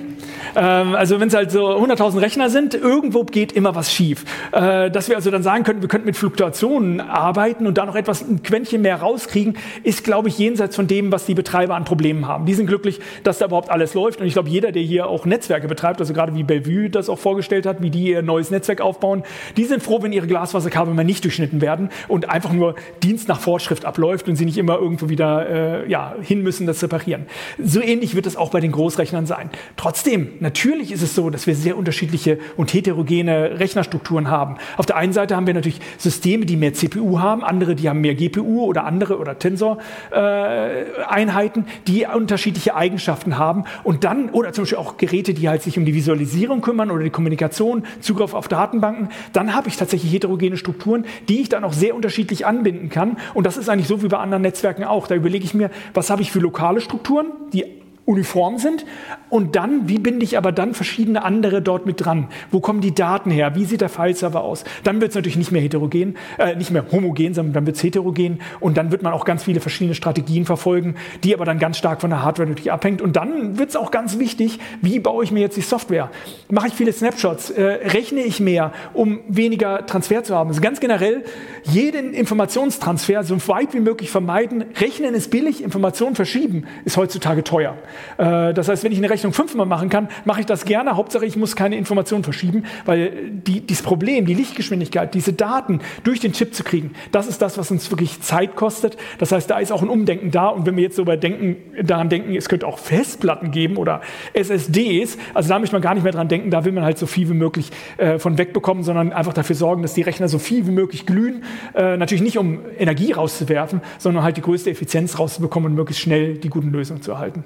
Also wenn es halt so 100.000 Rechner sind, irgendwo geht immer was schief. Dass wir also dann sagen könnten, wir könnten mit Fluktuationen arbeiten und da noch ein Quäntchen mehr rauskriegen, ist, glaube ich, jenseits von dem, was die Betreiber an Problemen haben. Die sind glücklich, dass da überhaupt alles läuft. Und ich glaube, jeder, der hier auch Netzwerke betreibt, also gerade wie Bellevue das auch vorgestellt hat, wie die ihr neues Netzwerk aufbauen, die sind froh, wenn ihre Glasfaserkabel mal nicht durchschnitten werden und einfach nur Dienst nach Vorschrift abläuft und sie nicht immer irgendwo wieder hin müssen, das reparieren. So ähnlich wird es auch bei den Großrechnern sein. Trotzdem, natürlich ist es so, dass wir sehr unterschiedliche und heterogene Rechnerstrukturen haben. Auf der einen Seite haben wir natürlich Systeme, die mehr CPU haben, andere, die haben mehr GPU oder Tensor-Einheiten, die unterschiedliche Eigenschaften haben und dann, oder zum Beispiel auch Geräte, die halt sich um die Visualisierung kümmern oder die Kommunikation, Zugriff auf Datenbanken, dann habe ich tatsächlich heterogene Strukturen, die ich dann auch sehr unterschiedlich anbinden kann und das ist eigentlich so wie bei anderen Netzwerken auch. Da überlege ich mir, was habe ich für lokale Strukturen, die uniform sind und dann, wie binde ich aber dann verschiedene andere dort mit dran? Wo kommen die Daten her? Wie sieht der File-Server aus? Dann wird es natürlich nicht mehr homogen, sondern dann wird es heterogen und dann wird man auch ganz viele verschiedene Strategien verfolgen, die aber dann ganz stark von der Hardware natürlich abhängt und dann wird es auch ganz wichtig, wie baue ich mir jetzt die Software? Mache ich viele Snapshots? Rechne ich mehr, um weniger Transfer zu haben? Also ganz generell, jeden Informationstransfer so weit wie möglich vermeiden. Rechnen ist billig, Informationen verschieben ist heutzutage teuer. Das heißt, wenn ich eine Rechnung 5-mal machen kann, mache ich das gerne. Hauptsache, ich muss keine Informationen verschieben, weil dieses Problem, die Lichtgeschwindigkeit, diese Daten durch den Chip zu kriegen, das ist das, was uns wirklich Zeit kostet. Das heißt, da ist auch ein Umdenken da. Und wenn wir jetzt so daran denken, es könnte auch Festplatten geben oder SSDs, also da möchte man gar nicht mehr dran denken, da will man halt so viel wie möglich von wegbekommen, sondern einfach dafür sorgen, dass die Rechner so viel wie möglich glühen. Natürlich nicht, um Energie rauszuwerfen, sondern halt die größte Effizienz rauszubekommen und möglichst schnell die guten Lösungen zu erhalten.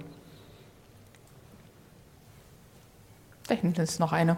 Da hinten ist noch eine.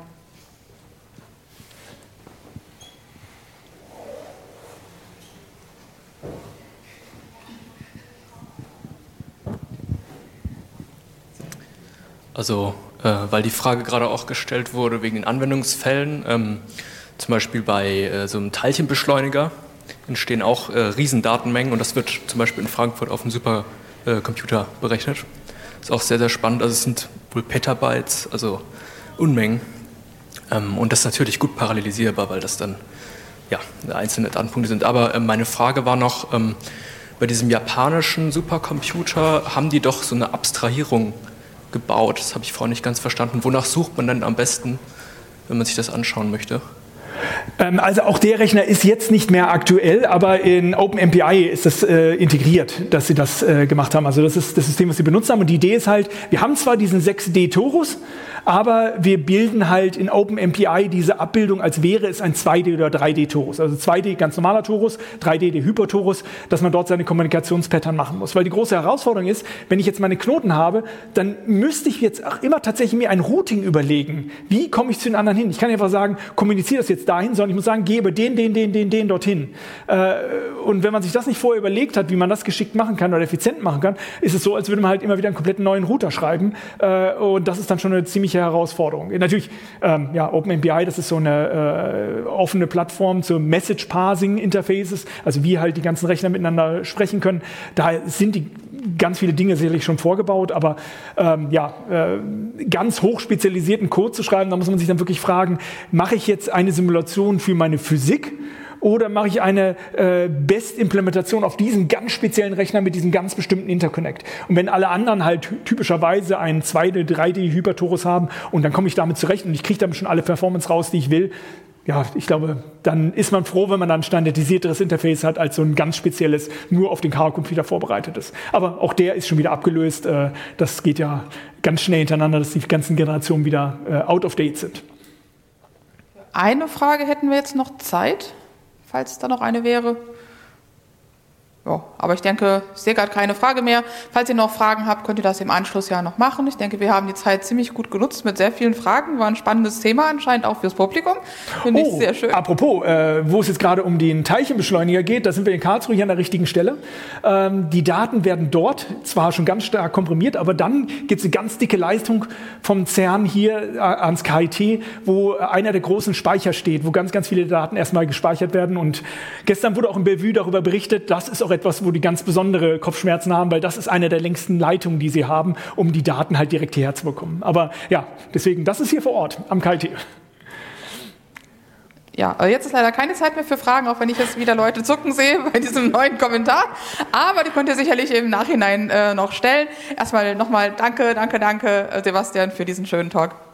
Also, weil die Frage gerade auch gestellt wurde wegen den Anwendungsfällen, zum Beispiel bei so einem Teilchenbeschleuniger entstehen auch Riesendatenmengen und das wird zum Beispiel in Frankfurt auf einem Supercomputer berechnet. Ist auch sehr, sehr spannend. Also es sind wohl Petabytes, also Unmengen. Und das ist natürlich gut parallelisierbar, weil das dann einzelne Datenpunkte sind. Aber meine Frage war noch, bei diesem japanischen Supercomputer haben die doch so eine Abstrahierung gebaut. Das habe ich vorhin nicht ganz verstanden. Wonach sucht man denn am besten, wenn man sich das anschauen möchte? Also auch der Rechner ist jetzt nicht mehr aktuell, aber in OpenMPI ist das integriert, dass sie das gemacht haben. Also das ist das System, was sie benutzt haben. Und die Idee ist halt, wir haben zwar diesen 6D-Torus, aber wir bilden halt in OpenMPI diese Abbildung, als wäre es ein 2D- oder 3D-Torus. Also 2D ganz normaler Torus, 3D der Hypertorus, dass man dort seine Kommunikationspattern machen muss. Weil die große Herausforderung ist, wenn ich jetzt meine Knoten habe, dann müsste ich jetzt auch immer tatsächlich mir ein Routing überlegen. Wie komme ich zu den anderen hin? Ich kann nicht einfach sagen, kommuniziere das jetzt dahin, sondern ich muss sagen, gebe den dorthin. Und wenn man sich das nicht vorher überlegt hat, wie man das geschickt machen kann oder effizient machen kann, ist es so, als würde man halt immer wieder einen kompletten neuen Router schreiben. Und das ist dann schon eine ziemliche Herausforderung. Natürlich, OpenMPI, das ist so eine offene Plattform zu Message-Parsing-Interfaces, also wie halt die ganzen Rechner miteinander sprechen können. Da sind die ganz viele Dinge sicherlich schon vorgebaut, aber ganz hochspezialisierten Code zu schreiben, da muss man sich dann wirklich fragen, mache ich jetzt eine Simulation für meine Physik oder mache ich eine Best-Implementation auf diesen ganz speziellen Rechner mit diesem ganz bestimmten Interconnect? Und wenn alle anderen halt typischerweise einen 2D-, 3D-Hypertorus haben und dann komme ich damit zurecht und ich kriege damit schon alle Performance raus, die ich will, ja, ich glaube, dann ist man froh, wenn man dann ein standardisierteres Interface hat, als so ein ganz spezielles, nur auf den K-Computer vorbereitetes. Aber auch der ist schon wieder abgelöst. Das geht ja ganz schnell hintereinander, dass die ganzen Generationen wieder out of date sind. Eine Frage hätten wir jetzt noch Zeit, falls da noch eine wäre. Ja, aber ich denke, ich sehe gerade keine Frage mehr. Falls ihr noch Fragen habt, könnt ihr das im Anschluss ja noch machen. Ich denke, wir haben die Zeit ziemlich gut genutzt mit sehr vielen Fragen. War ein spannendes Thema anscheinend auch fürs Publikum. Finde ich sehr schön. Apropos, wo es jetzt gerade um den Teilchenbeschleuniger geht, da sind wir in Karlsruhe hier an der richtigen Stelle. Die Daten werden dort zwar schon ganz stark komprimiert, aber dann gibt es eine ganz dicke Leistung vom CERN hier ans KIT, wo einer der großen Speicher steht, wo ganz, ganz viele Daten erstmal gespeichert werden. Und gestern wurde auch in Bellevue darüber berichtet, das ist auch etwas, wo die ganz besondere Kopfschmerzen haben, weil das ist eine der längsten Leitungen, die sie haben, um die Daten halt direkt hierher zu bekommen. Aber ja, deswegen, das ist hier vor Ort am KIT. Ja, jetzt ist leider keine Zeit mehr für Fragen, auch wenn ich jetzt wieder Leute zucken sehe bei diesem neuen Kommentar. Aber die könnt ihr sicherlich im Nachhinein noch stellen. Erstmal nochmal danke, Sebastian, für diesen schönen Talk.